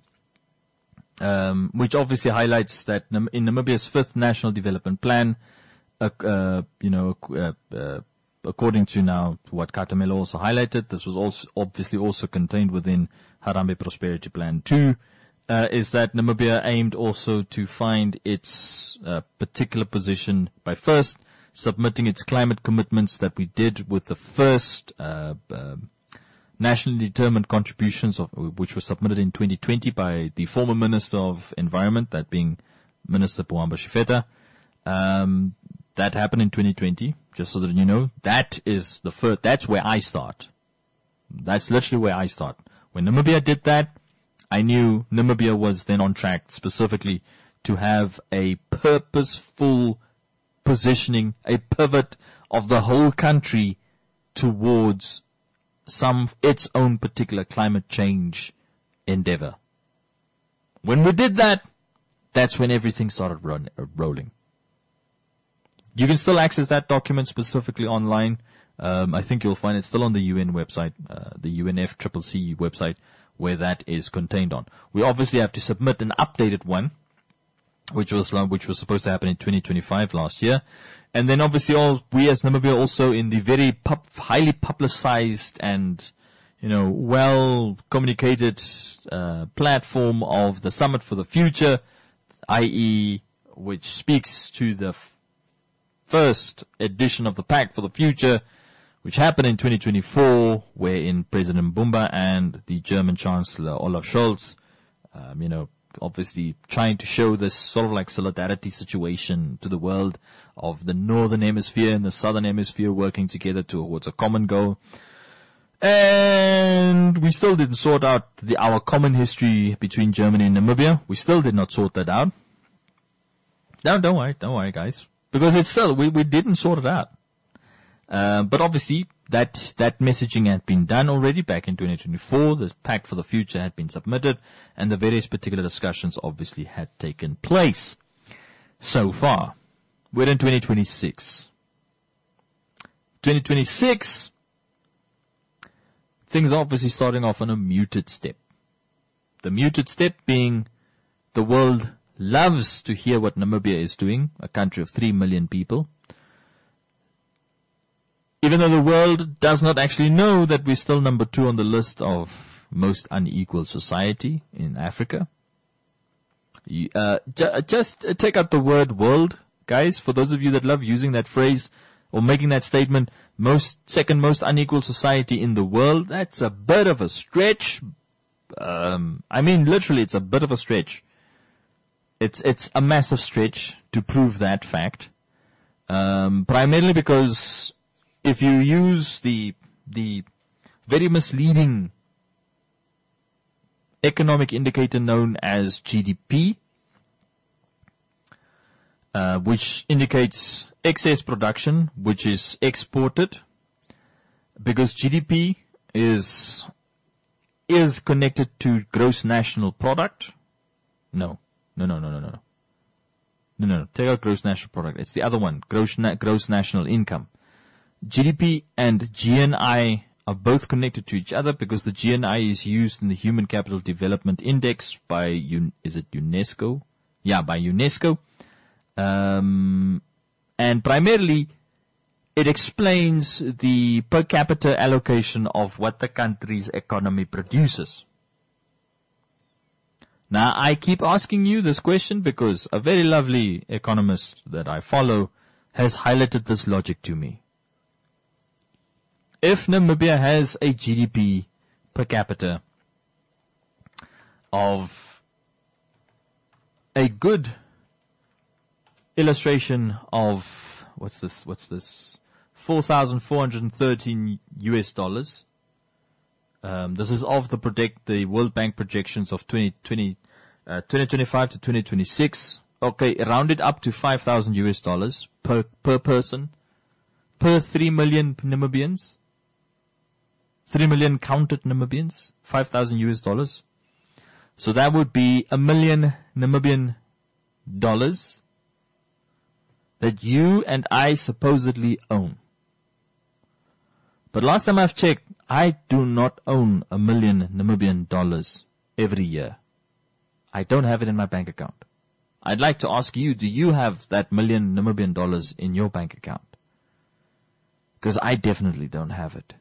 Um, which obviously highlights that in Namibia's fifth national development plan, uh, uh, you know, uh, uh, according to now what Katamelo also highlighted, this was also obviously also contained within Harambee Prosperity Plan two, uh, is that Namibia aimed also to find its uh, particular position by first submitting its climate commitments that we did with the first uh, uh nationally determined contributions of, which were submitted in twenty twenty by the former Minister of Environment, that being Minister Pohamba Shifeta. Um, that happened in twenty twenty, just so that you know. That is the first, that's where I start. That's literally where I start. When Namibia did that, I knew Namibia was then on track specifically to have a purposeful positioning, a pivot of the whole country towards some its own particular climate change endeavor. When we did that, that's when everything started run, uh, rolling. You can still access that document specifically online. Um, I think you'll find it still on the U N website, uh, the U N F C C C website, where that is contained on. We obviously have to submit an updated one, which was uh, which was supposed to happen in twenty twenty-five last year. And then obviously all, we as Namibia also in the very pub, highly publicized and, you know, well communicated uh, platform of the Summit for the Future, that is, which speaks to the f- first edition of the Pact for the Future, which happened in twenty twenty-four, wherein President Mbumba and the German Chancellor Olaf Scholz, um, you know, obviously trying to show this sort of like solidarity situation to the world of the northern hemisphere and the southern hemisphere working together towards a common goal. And we still didn't sort out the, our common history between Germany and Namibia. We still did not sort that out. No, don't worry, don't worry guys. Because it's still, we, we didn't sort it out. Uh, but obviously, that, that messaging had been done already back in twenty twenty-four. The Pact for the Future had been submitted, and the various particular discussions obviously had taken place. So far, we're in twenty twenty-six. twenty twenty-six, things are obviously starting off on a muted step. The muted step being the world loves to hear what Namibia is doing, a country of three million people. Even though the world does not actually know that we're still number two on the list of most unequal society in Africa. Uh, ju- just take out the word world, guys, for those of you that love using that phrase or making that statement, most, second most unequal society in the world, that's a bit of a stretch. Um, I mean, literally, it's a bit of a stretch. it's it's a massive stretch to prove that fact. Um, primarily because if you use the the very misleading economic indicator known as G D P, uh, which indicates excess production, which is exported, because G D P is is connected to gross national product. No, no, no, no, no, no. No, no, no. Take out gross national product. It's the other one, gross na- gross national income. G D P and G N I are both connected to each other because the G N I is used in the Human Capital Development Index by, Un- is it UNESCO? Yeah, by UNESCO. Um, and primarily, it explains the per capita allocation of what the country's economy produces. Now, I keep asking you this question because a very lovely economist that I follow has highlighted this logic to me. If Namibia has a G D P per capita of a good illustration of, what's this, what's this, four thousand four hundred thirteen U S dollars. Um, this is of the predict, the World Bank projections of twenty twenty, uh, twenty twenty-five to twenty twenty-six. Okay, round it up to five thousand U S dollars per, per person, per three million Namibians. three million counted Namibians, five thousand U S dollars. So that would be a million Namibian dollars that you and I supposedly own. But last time I've checked, I do not own a million Namibian dollars every year. I don't have it in my bank account. I'd like to ask you, do you have that million Namibian dollars in your bank account? Because I definitely don't have it.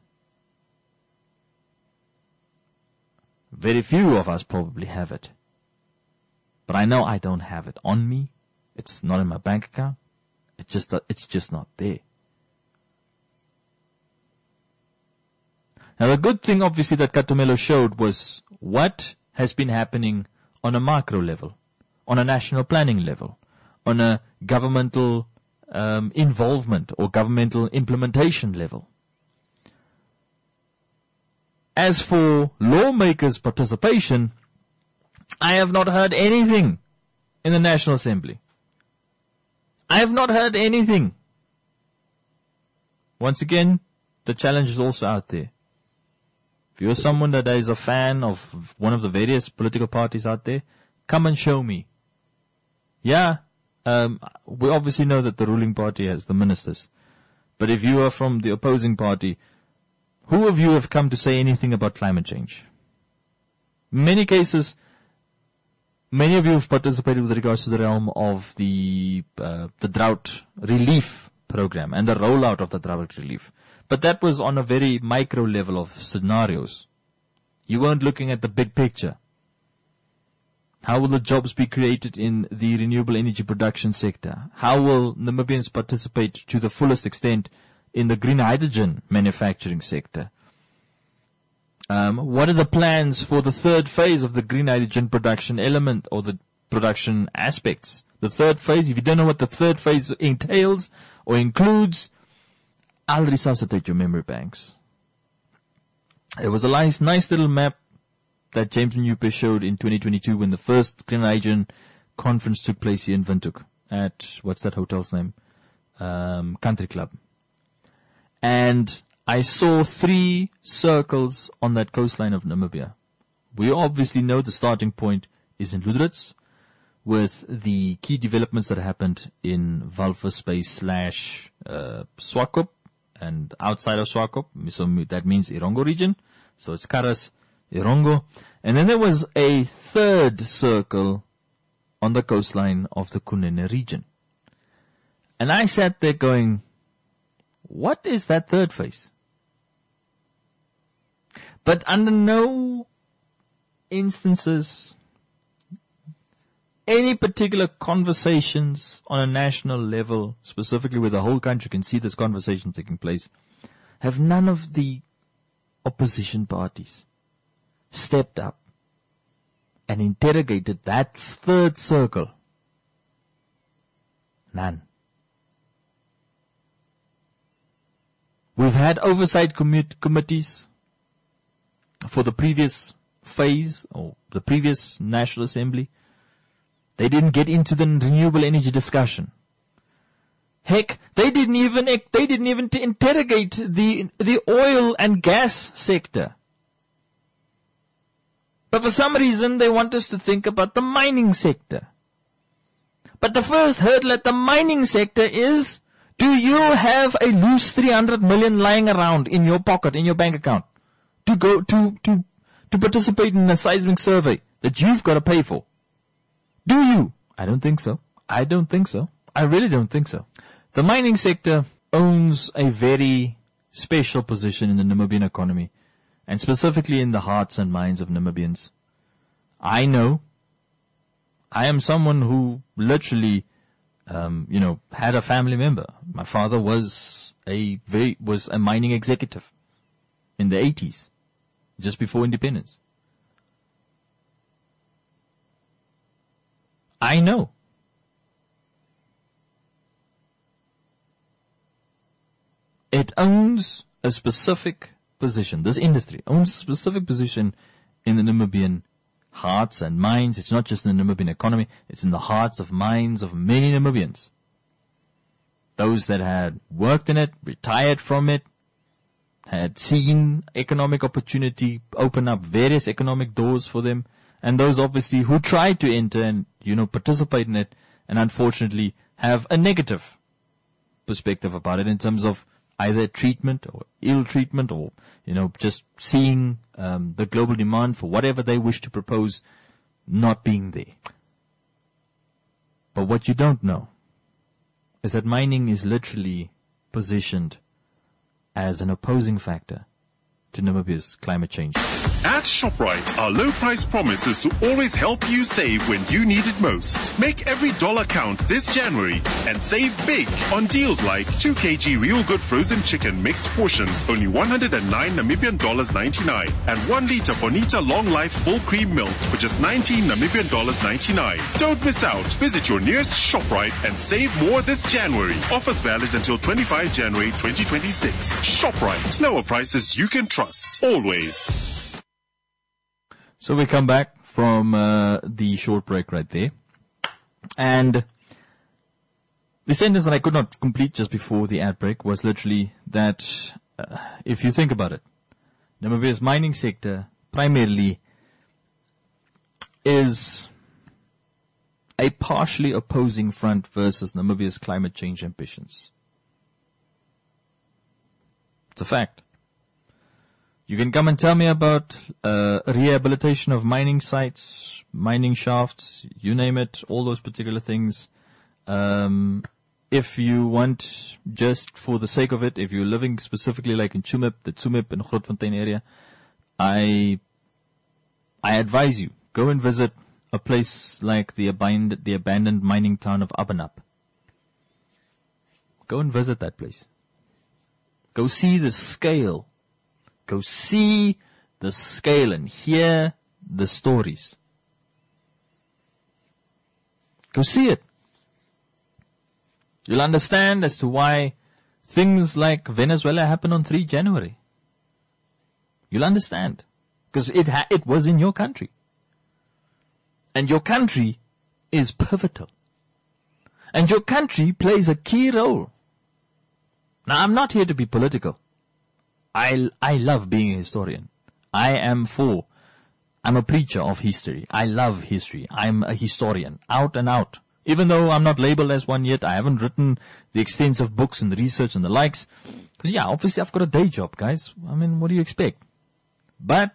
Very few of us probably have it. But I know I don't have it on me. It's not in my bank account. It's just, it's just not there. Now the good thing obviously that Katumelo showed was what has been happening on a macro level, on a national planning level, on a governmental um, involvement or governmental implementation level. As for lawmakers' participation, I have not heard anything in the National Assembly. I have not heard anything. Once again, the challenge is also out there. If you're someone that is a fan of one of the various political parties out there, come and show me. Yeah, um, we obviously know that the ruling party has the ministers. But if you are from the opposing party, who of you have come to say anything about climate change? In many cases, many of you have participated with regards to the realm of the uh, the drought relief program and the rollout of the drought relief. But that was on a very micro level of scenarios. You weren't looking at the big picture. How will the jobs be created in the renewable energy production sector? How will Namibians participate to the fullest extent in the green hydrogen manufacturing sector? Um, what are the plans for the third phase of the green hydrogen production element or the production aspects? The third phase, if you don't know what the third phase entails or includes, I'll resuscitate your memory banks. There was a nice, nice little map that James Mnyupe showed in twenty twenty-two when the first green hydrogen conference took place here in Windhoek at, what's that hotel's name? Um, Country Club. And I saw three circles on that coastline of Namibia. We obviously know the starting point is in Lüderitz, with the key developments that happened in Walvisbay slash uh, Swakop and outside of Swakop. So that means Irongo region. So it's Karas, Irongo. And then there was a third circle on the coastline of the Kunene region. And I sat there going, what is that third phase? But under no instances, any particular conversations on a national level, specifically where the whole country can see this conversation taking place, have none of the opposition parties stepped up and interrogated that third circle None. We've had oversight commit- committees for the previous phase or the previous National Assembly. They didn't get into the renewable energy discussion. Heck, they didn't even they didn't even interrogate the the oil and gas sector. But for some reason, they want us to think about the mining sector. But the first hurdle at the mining sector is, do you have a loose three hundred million lying around in your pocket, in your bank account, to go to to to participate in a seismic survey that you've got to pay for? Do you? I don't think so. I don't think so. I really don't think so. The mining sector owns a very special position in the Namibian economy, and specifically in the hearts and minds of Namibians. I know. I am someone who literally, um, you know, had a family member. My father was a very was a mining executive in the eighties, just before independence. I know. It owns a specific position. This industry owns a specific position in the Namibian hearts and minds. It's not just in the Namibian economy. It's in the hearts of minds of many Namibians. Those that had worked in it, retired from it, had seen economic opportunity open up various economic doors for them, and those obviously who tried to enter and, you know, participate in it, and unfortunately have a negative perspective about it in terms of either treatment or ill treatment, or, you know, just seeing um, the global demand for whatever they wish to propose not being there. But what you don't know is that mining is literally positioned as an opposing factor to Namibia's climate change. At ShopRite, our low price promise is to always help you save when you need it most. Make every dollar count this January and save big on deals like two kilograms Real Good frozen chicken mixed portions, only one hundred nine Namibian dollars ninety-nine, and one liter Bonita Long Life full cream milk for just nineteen Namibian dollars ninety-nine. Don't miss out. Visit your nearest ShopRite and save more this January. Offers valid until twenty-fifth of January twenty twenty-six. ShopRite. Lower prices you can trust. Always. So we come back from uh, the short break right there. And the sentence that I could not complete just before the ad break was literally that, uh, if you think about it, Namibia's mining sector primarily is a partially opposing front versus Namibia's climate change ambitions. It's a fact. You can come and tell me about uh, rehabilitation of mining sites, mining shafts, you name it, all those particular things. Um, if you want, just for the sake of it, if you're living specifically like in Tsumeb, the Tsumeb and Grootfontein area, I I advise you, go and visit a place like the abandoned, the abandoned mining town of Abenap. Go and visit that place. Go see the scale. Go see the scale and hear the stories. Go see it. You'll understand as to why things like Venezuela happened on the third of January. You'll understand. Because it ha- it was in your country. And your country is pivotal. And your country plays a key role. Now, I'm not here to be political. I, I love being a historian. I am for, I'm a preacher of history. I love history. I'm a historian, out and out. Even though I'm not labeled as one yet, I haven't written the extensive books and the research and the likes. Because, yeah, obviously I've got a day job, guys. I mean, what do you expect? But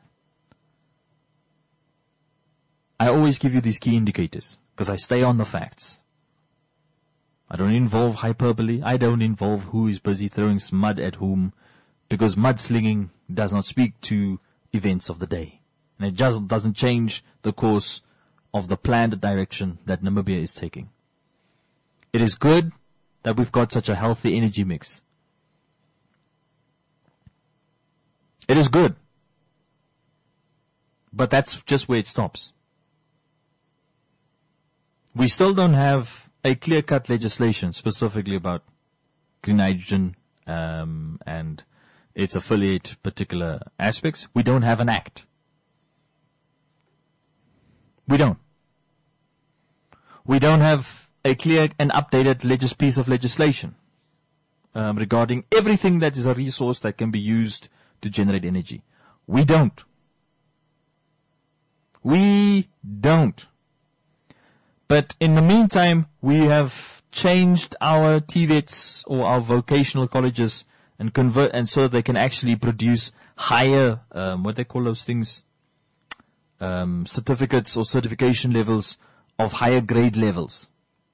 I always give you these key indicators because I stay on the facts. I don't involve hyperbole. I don't involve who is busy throwing mud at whom, because mudslinging does not speak to events of the day. And it just doesn't change the course of the planned direction that Namibia is taking. It is good that we've got such a healthy energy mix. It is good. But that's just where it stops. We still don't have a clear-cut legislation specifically about green hydrogen um, and its affiliate particular aspects. We don't have an act. We don't. We don't have a clear and updated legis- piece of legislation um, regarding everything that is a resource that can be used to generate energy. We don't. We don't. But in the meantime, we have changed our T V E Ts or our vocational colleges and convert, and so they can actually produce higher, um, what they call those things, um, certificates or certification levels of higher grade levels.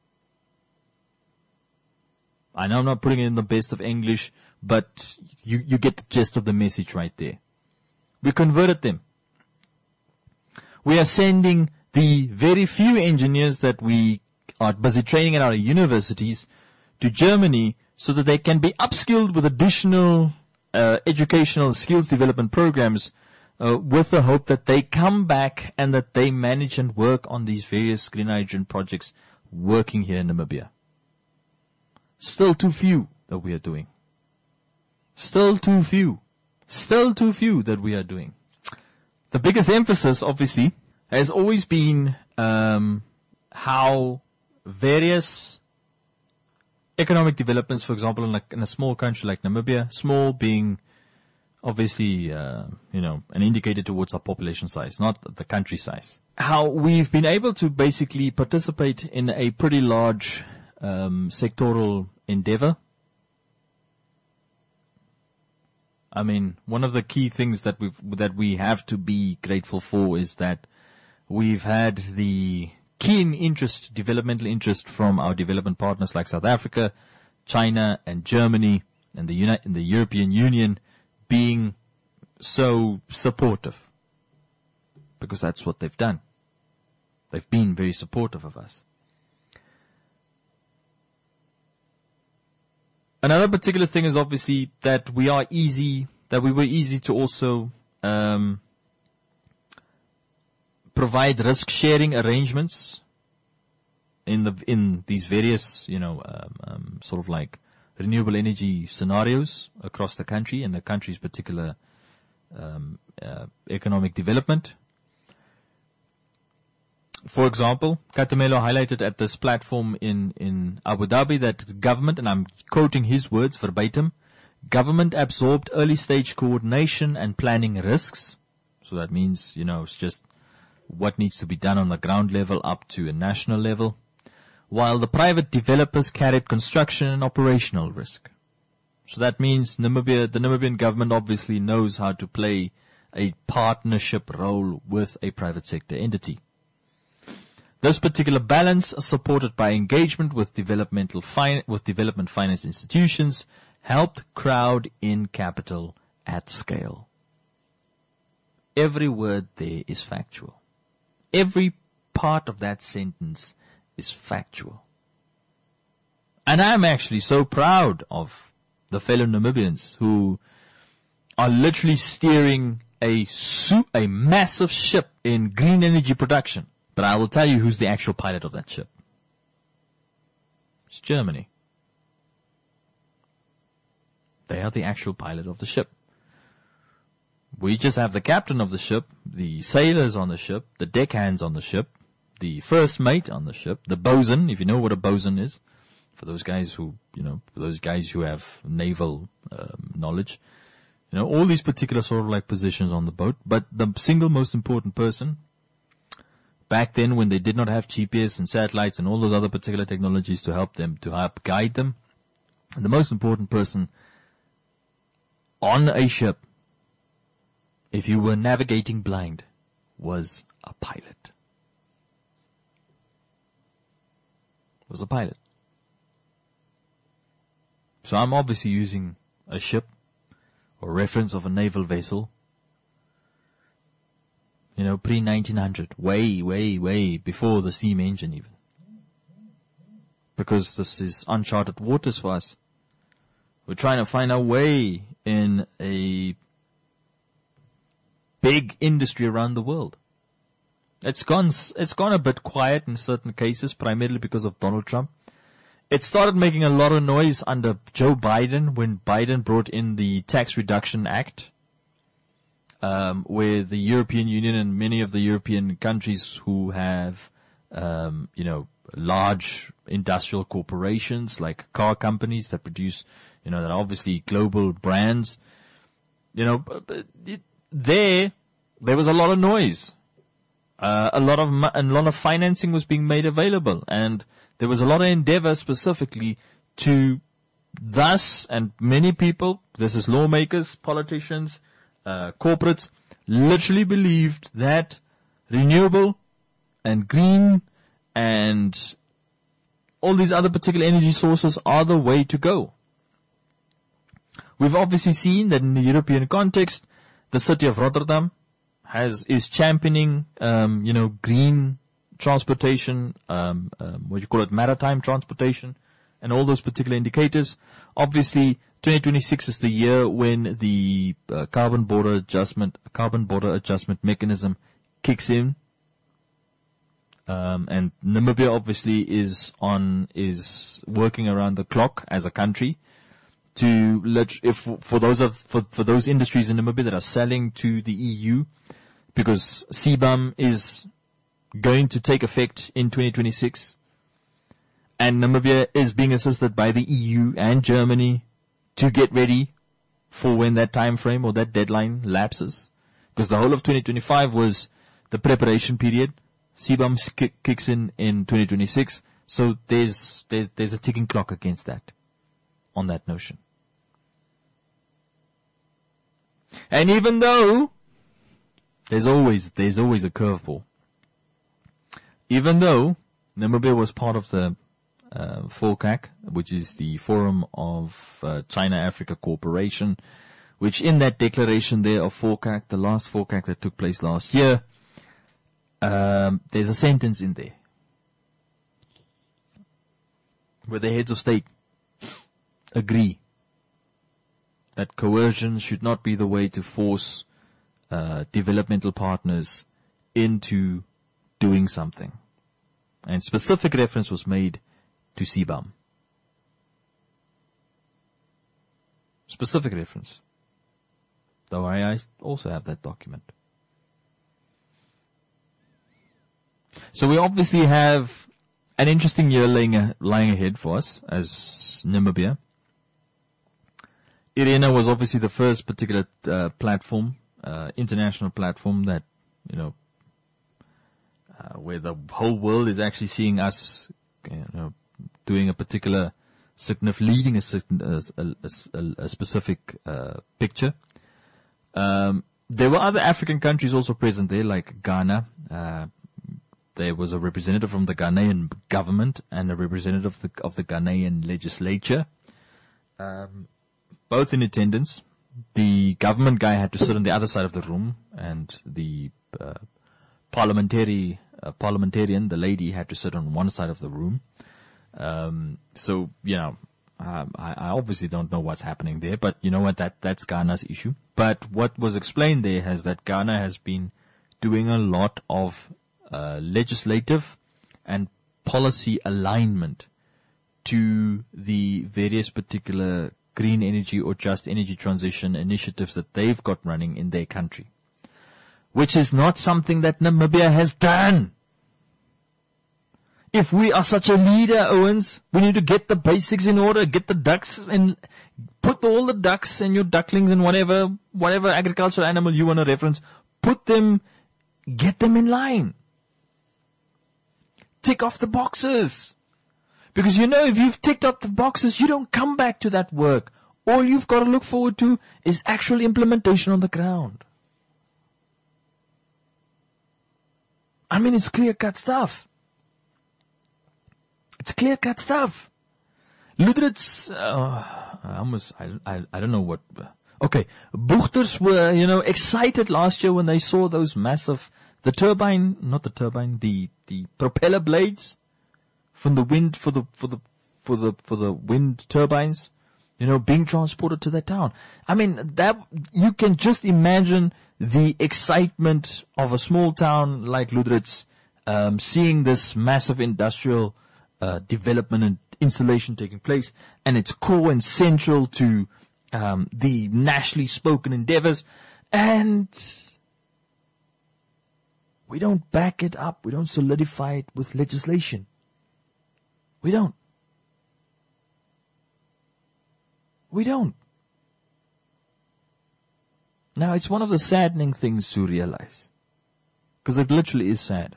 I know I'm not putting it in the best of English, but you, you get the gist of the message right there. We converted them. We are sending the very few engineers that we are busy training at our universities to Germany so that they can be upskilled with additional uh, educational skills development programs uh, with the hope that they come back and that they manage and work on these various green hydrogen projects working here in Namibia. Still too few that we are doing. Still too few. Still too few that we are doing. The biggest emphasis, obviously, has always been um, how various economic developments, for example, in a, in a small country like Namibia, small being obviously, uh, you know, an indicator towards our population size, not the country size. How we've been able to basically participate in a pretty large um, sectoral endeavor. I mean, one of the key things that we that we have to be grateful for is that we've had the keen interest, developmental interest from our development partners like South Africa, China, and Germany, and the Uni- and the European Union being so supportive, because that's what they've done. They've been very supportive of us. Another particular thing is obviously that we are easy, that we were easy to also um, provide risk-sharing arrangements in the in these various, you know, um, um, sort of like renewable energy scenarios across the country and the country's particular um, uh, economic development. For example, Katamelo highlighted at this platform in, in Abu Dhabi that government, and I'm quoting his words verbatim, government absorbed early stage coordination and planning risks. So that means, you know, it's just what needs to be done on the ground level up to a national level, while the private developers carried construction and operational risk. So that means Namibia, the Namibian government obviously knows how to play a partnership role with a private sector entity. This particular balance, supported by engagement with developmental fin- with development finance institutions, helped crowd in capital at scale. Every word there is factual. Every part of that sentence is factual. And I'm actually so proud of the fellow Namibians who are literally steering a su- a massive ship in green energy production. But I will tell you who's the actual pilot of that ship. It's Germany. They are the actual pilot of the ship. We just have the captain of the ship, the sailors on the ship, the deckhands on the ship, the first mate on the ship, the bosun, if you know what a bosun is, for those guys who, you know, for those guys who have naval um, knowledge, you know, all these particular sort of like positions on the boat. But the single most important person, back then when they did not have G P S and satellites and all those other particular technologies to help them, to help guide them, the most important person on a ship, if you were navigating blind, was a pilot. Was a pilot. So I'm obviously using a ship or reference of a naval vessel, you know, pre nineteen hundred, way, way, way before the steam engine even. Because this is uncharted waters for us. We're trying to find our way in a big industry around the world. It's gone, it's gone a bit quiet in certain cases, primarily because of Donald Trump. It started making a lot of noise under Joe Biden when Biden brought in the Tax Reduction Act, um, where the European Union and many of the European countries who have, um, you know, large industrial corporations like car companies that produce, you know, that are obviously global brands, you know, it, there, there was a lot of noise. Uh, a lot of, a lot of financing was being made available, and there was a lot of endeavor specifically to thus, and many people, this is lawmakers, politicians, uh, corporates, literally believed that renewable and green and all these other particular energy sources are the way to go. We've obviously seen that in the European context, the city of Rotterdam has, is championing, um, you know, green transportation, um, um, what you call it, maritime transportation, and all those particular indicators. Obviously, twenty twenty-six is the year when the uh, carbon border adjustment, carbon border adjustment mechanism kicks in. Um, and Namibia obviously is on, is working around the clock as a country to let, if, for those of, for, for those industries in Namibia that are selling to the E U, because C B A M is going to take effect in twenty twenty-six, and Namibia is being assisted by the E U and Germany to get ready for when that time frame or that deadline lapses, because the whole of twenty twenty-five was the preparation period. C B A M kick, kicks in in twenty twenty-six, so there's there's there's a ticking clock against that, on that notion. And even though there's always there's always a curveball, even though Namibia was part of the uh, FOCAC, which is the Forum of uh, China-Africa Cooperation, which in that declaration there of FOCAC, the last FOCAC that took place last year, um, there's a sentence in there where the heads of state agree that coercion should not be the way to force uh, developmental partners into doing something. And specific reference was made to C B A M. Specific reference. Though I, I also have that document. So we obviously have an interesting year lying, lying ahead for us as Namibia. IRENA was obviously the first particular uh, platform, uh, international platform that, you know, uh, where the whole world is actually seeing us, you know, doing a particular, leading a, a, a, a specific uh, picture. Um, there were other African countries also present there, like Ghana. Uh, there was a representative from the Ghanaian government and a representative of the, of the Ghanaian legislature. Um, both in attendance. The government guy had to sit on the other side of the room, and the uh, parliamentary uh, parliamentarian, the lady, had to sit on one side of the room. Um, so, you know, um, I, I obviously don't know what's happening there, but you know what, that that's Ghana's issue. But what was explained there is that Ghana has been doing a lot of uh, legislative and policy alignment to the various particular green energy or just energy transition initiatives that they've got running in their country, which is not something that Namibia has done. If we are such a leader, Owens, we need to get the basics in order, get the ducks and put all the ducks and your ducklings and whatever, whatever agricultural animal you want to reference, put them, get them in line. Tick off the boxes. Because you know, if you've ticked up the boxes, you don't come back to that work. All you've got to look forward to is actual implementation on the ground. I mean, it's clear-cut stuff. It's clear-cut stuff. Luderitz, uh, I almost, I, I, I don't know what, uh, okay. Boogters were, you know, excited last year when they saw those massive, the turbine, not the turbine, the, the propeller blades from the wind, for the, for the, for the, for the wind turbines, you know, being transported to that town. I mean, that, you can just imagine the excitement of a small town like Lüderitz, um, seeing this massive industrial uh, development and installation taking place, and it's core and central to um, the nationally spoken endeavors, and we don't back it up, we don't solidify it with legislation. We don't. We don't. Now, it's one of the saddening things to realize, because it literally is sad.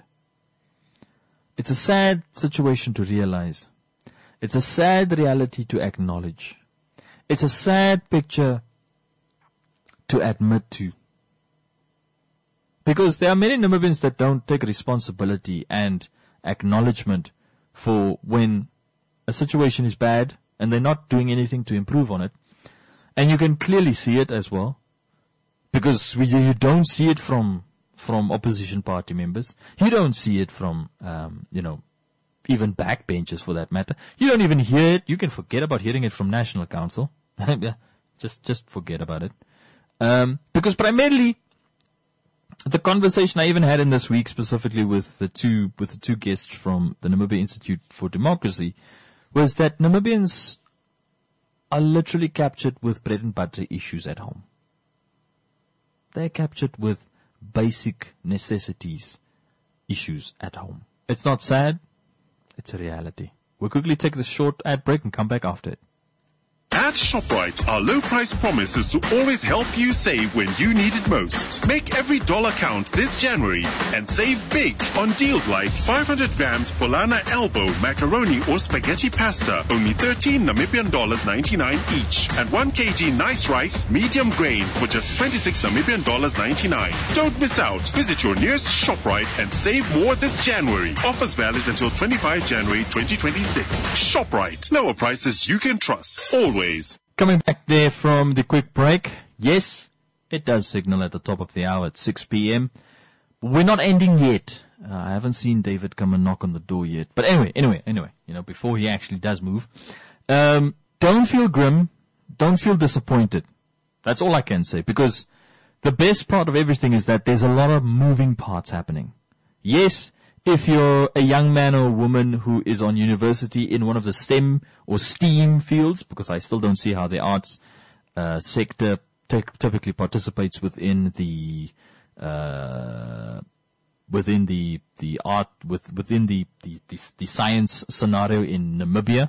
It's a sad situation to realize. It's a sad reality to acknowledge. It's a sad picture to admit to. Because there are many Namibians that don't take responsibility and acknowledgement for when a situation is bad and they're not doing anything to improve on it. And you can clearly see it as well. Because we, you don't see it from from opposition party members. You don't see it from, um, you know, even backbenchers for that matter. You don't even hear it. You can forget about hearing it from National Council. yeah, just just forget about it. Um, because primarily, the conversation I even had in this week, specifically with the two with the two guests from the Namibia Institute for Democracy, was that Namibians are literally captured with bread and butter issues at home. They're captured with basic necessities issues at home. It's not sad. It's a reality. We'll quickly take this short ad break and come back after it. At ShopRite, our low price promise is to always help you save when you need it most. Make every dollar count this January and save big on deals like five hundred grams Polana Elbow macaroni or spaghetti pasta, only thirteen Namibian dollars ninety-nine each, and one kilogram nice rice medium grain for just twenty-six Namibian dollars ninety-nine. Don't miss out. Visit your nearest ShopRite and save more this January. Offers valid until twenty-fifth January twenty twenty-six. ShopRite. Lower prices you can trust. Always. Coming back there from the quick break. Yes, it does signal at the top of the hour at six p.m. We're not ending yet. Uh, I haven't seen David come and knock on the door yet. But anyway, anyway, anyway, you know, before he actually does move, um, don't feel grim. Don't feel disappointed. That's all I can say, because the best part of everything is that there's a lot of moving parts happening. Yes, if you're a young man or a woman who is on university in one of the STEM or STEAM fields, because I still don't see how the arts uh, sector t- typically participates within the uh, within the the art with within the the, the the science scenario in Namibia.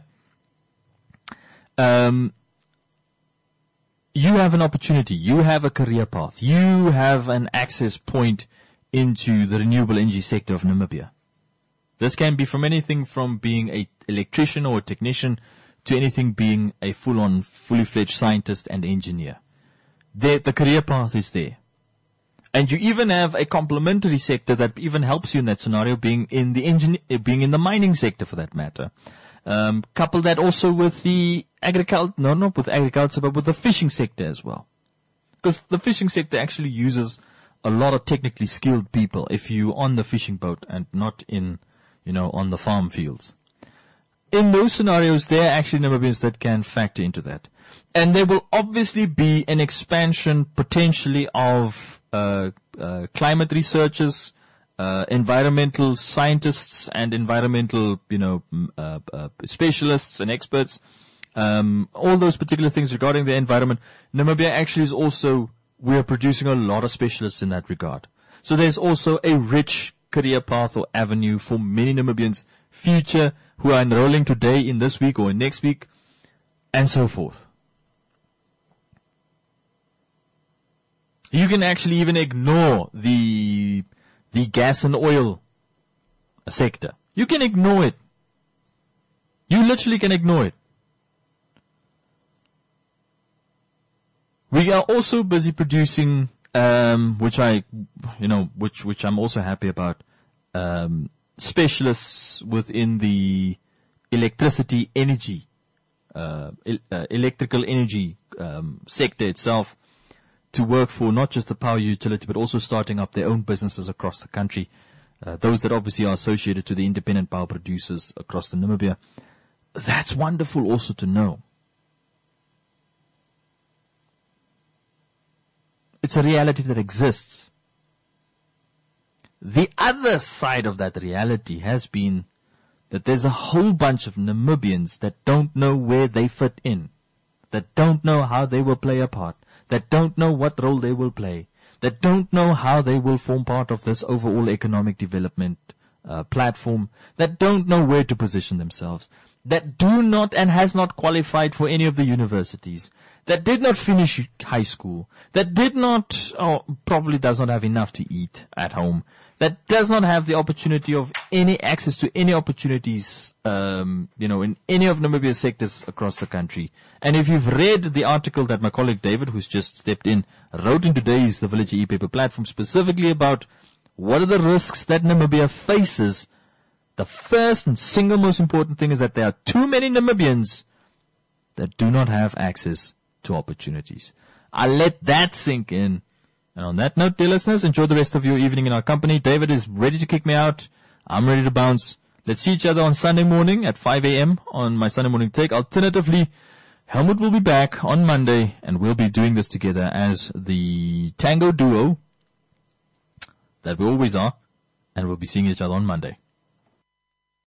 Um, you have an opportunity. You have a career path. You have an access point into the renewable energy sector of Namibia. This can be from anything from being an electrician or a technician to anything being a full-on, fully-fledged scientist and engineer. The, the career path is there. And you even have a complementary sector that even helps you in that scenario, being in the engine, being in the mining sector for that matter. Um, couple that also with the agriculture, no, not with agriculture, but with the fishing sector as well. Because the fishing sector actually uses a lot of technically skilled people if you're on the fishing boat and not in, you know, on the farm fields. In those scenarios, there are actually Namibians that can factor into that. And there will obviously be an expansion potentially of uh, uh, climate researchers, uh, environmental scientists and environmental, you know, uh, uh, specialists and experts. Um, all those particular things regarding the environment. Namibia actually is also, we are producing a lot of specialists in that regard. So there's also a rich career path or avenue for many Namibians future who are enrolling today in this week or in next week and so forth. You can actually even ignore the the gas and oil sector. You can ignore it. You literally can ignore it. We are also busy producing, um, which I, you know, which which I'm also happy about, um, specialists within the electricity energy, uh, el- uh, electrical energy um, sector itself, to work for not just the power utility, but also starting up their own businesses across the country. Uh, those that obviously are associated to the independent power producers across the Namibia. That's wonderful also to know. It's a reality that exists. The other side of that reality has been that there's a whole bunch of Namibians that don't know where they fit in, that don't know how they will play a part, that don't know what role they will play, that don't know how they will form part of this overall economic development uh, platform, that don't know where to position themselves, that do not and has not qualified for any of the universities, that did not finish high school, that did not, or probably does not have enough to eat at home, that does not have the opportunity of any access to any opportunities, um, you know, in any of Namibia's sectors across the country. And if you've read the article that my colleague David, who's just stepped in, wrote in today's The Villager e-paper platform specifically about what are the risks that Namibia faces, the first and single most important thing is that there are too many Namibians that do not have access to opportunities. I'll let that sink in. And on that note, dear listeners, enjoy the rest of your evening in our company. David is ready to kick me out. I'm ready to bounce. Let's see each other on Sunday morning at five a.m. on my Sunday morning take. Alternatively, Helmut will be back on Monday, and we'll be doing this together as the Tango duo that we always are, and we'll be seeing each other on Monday.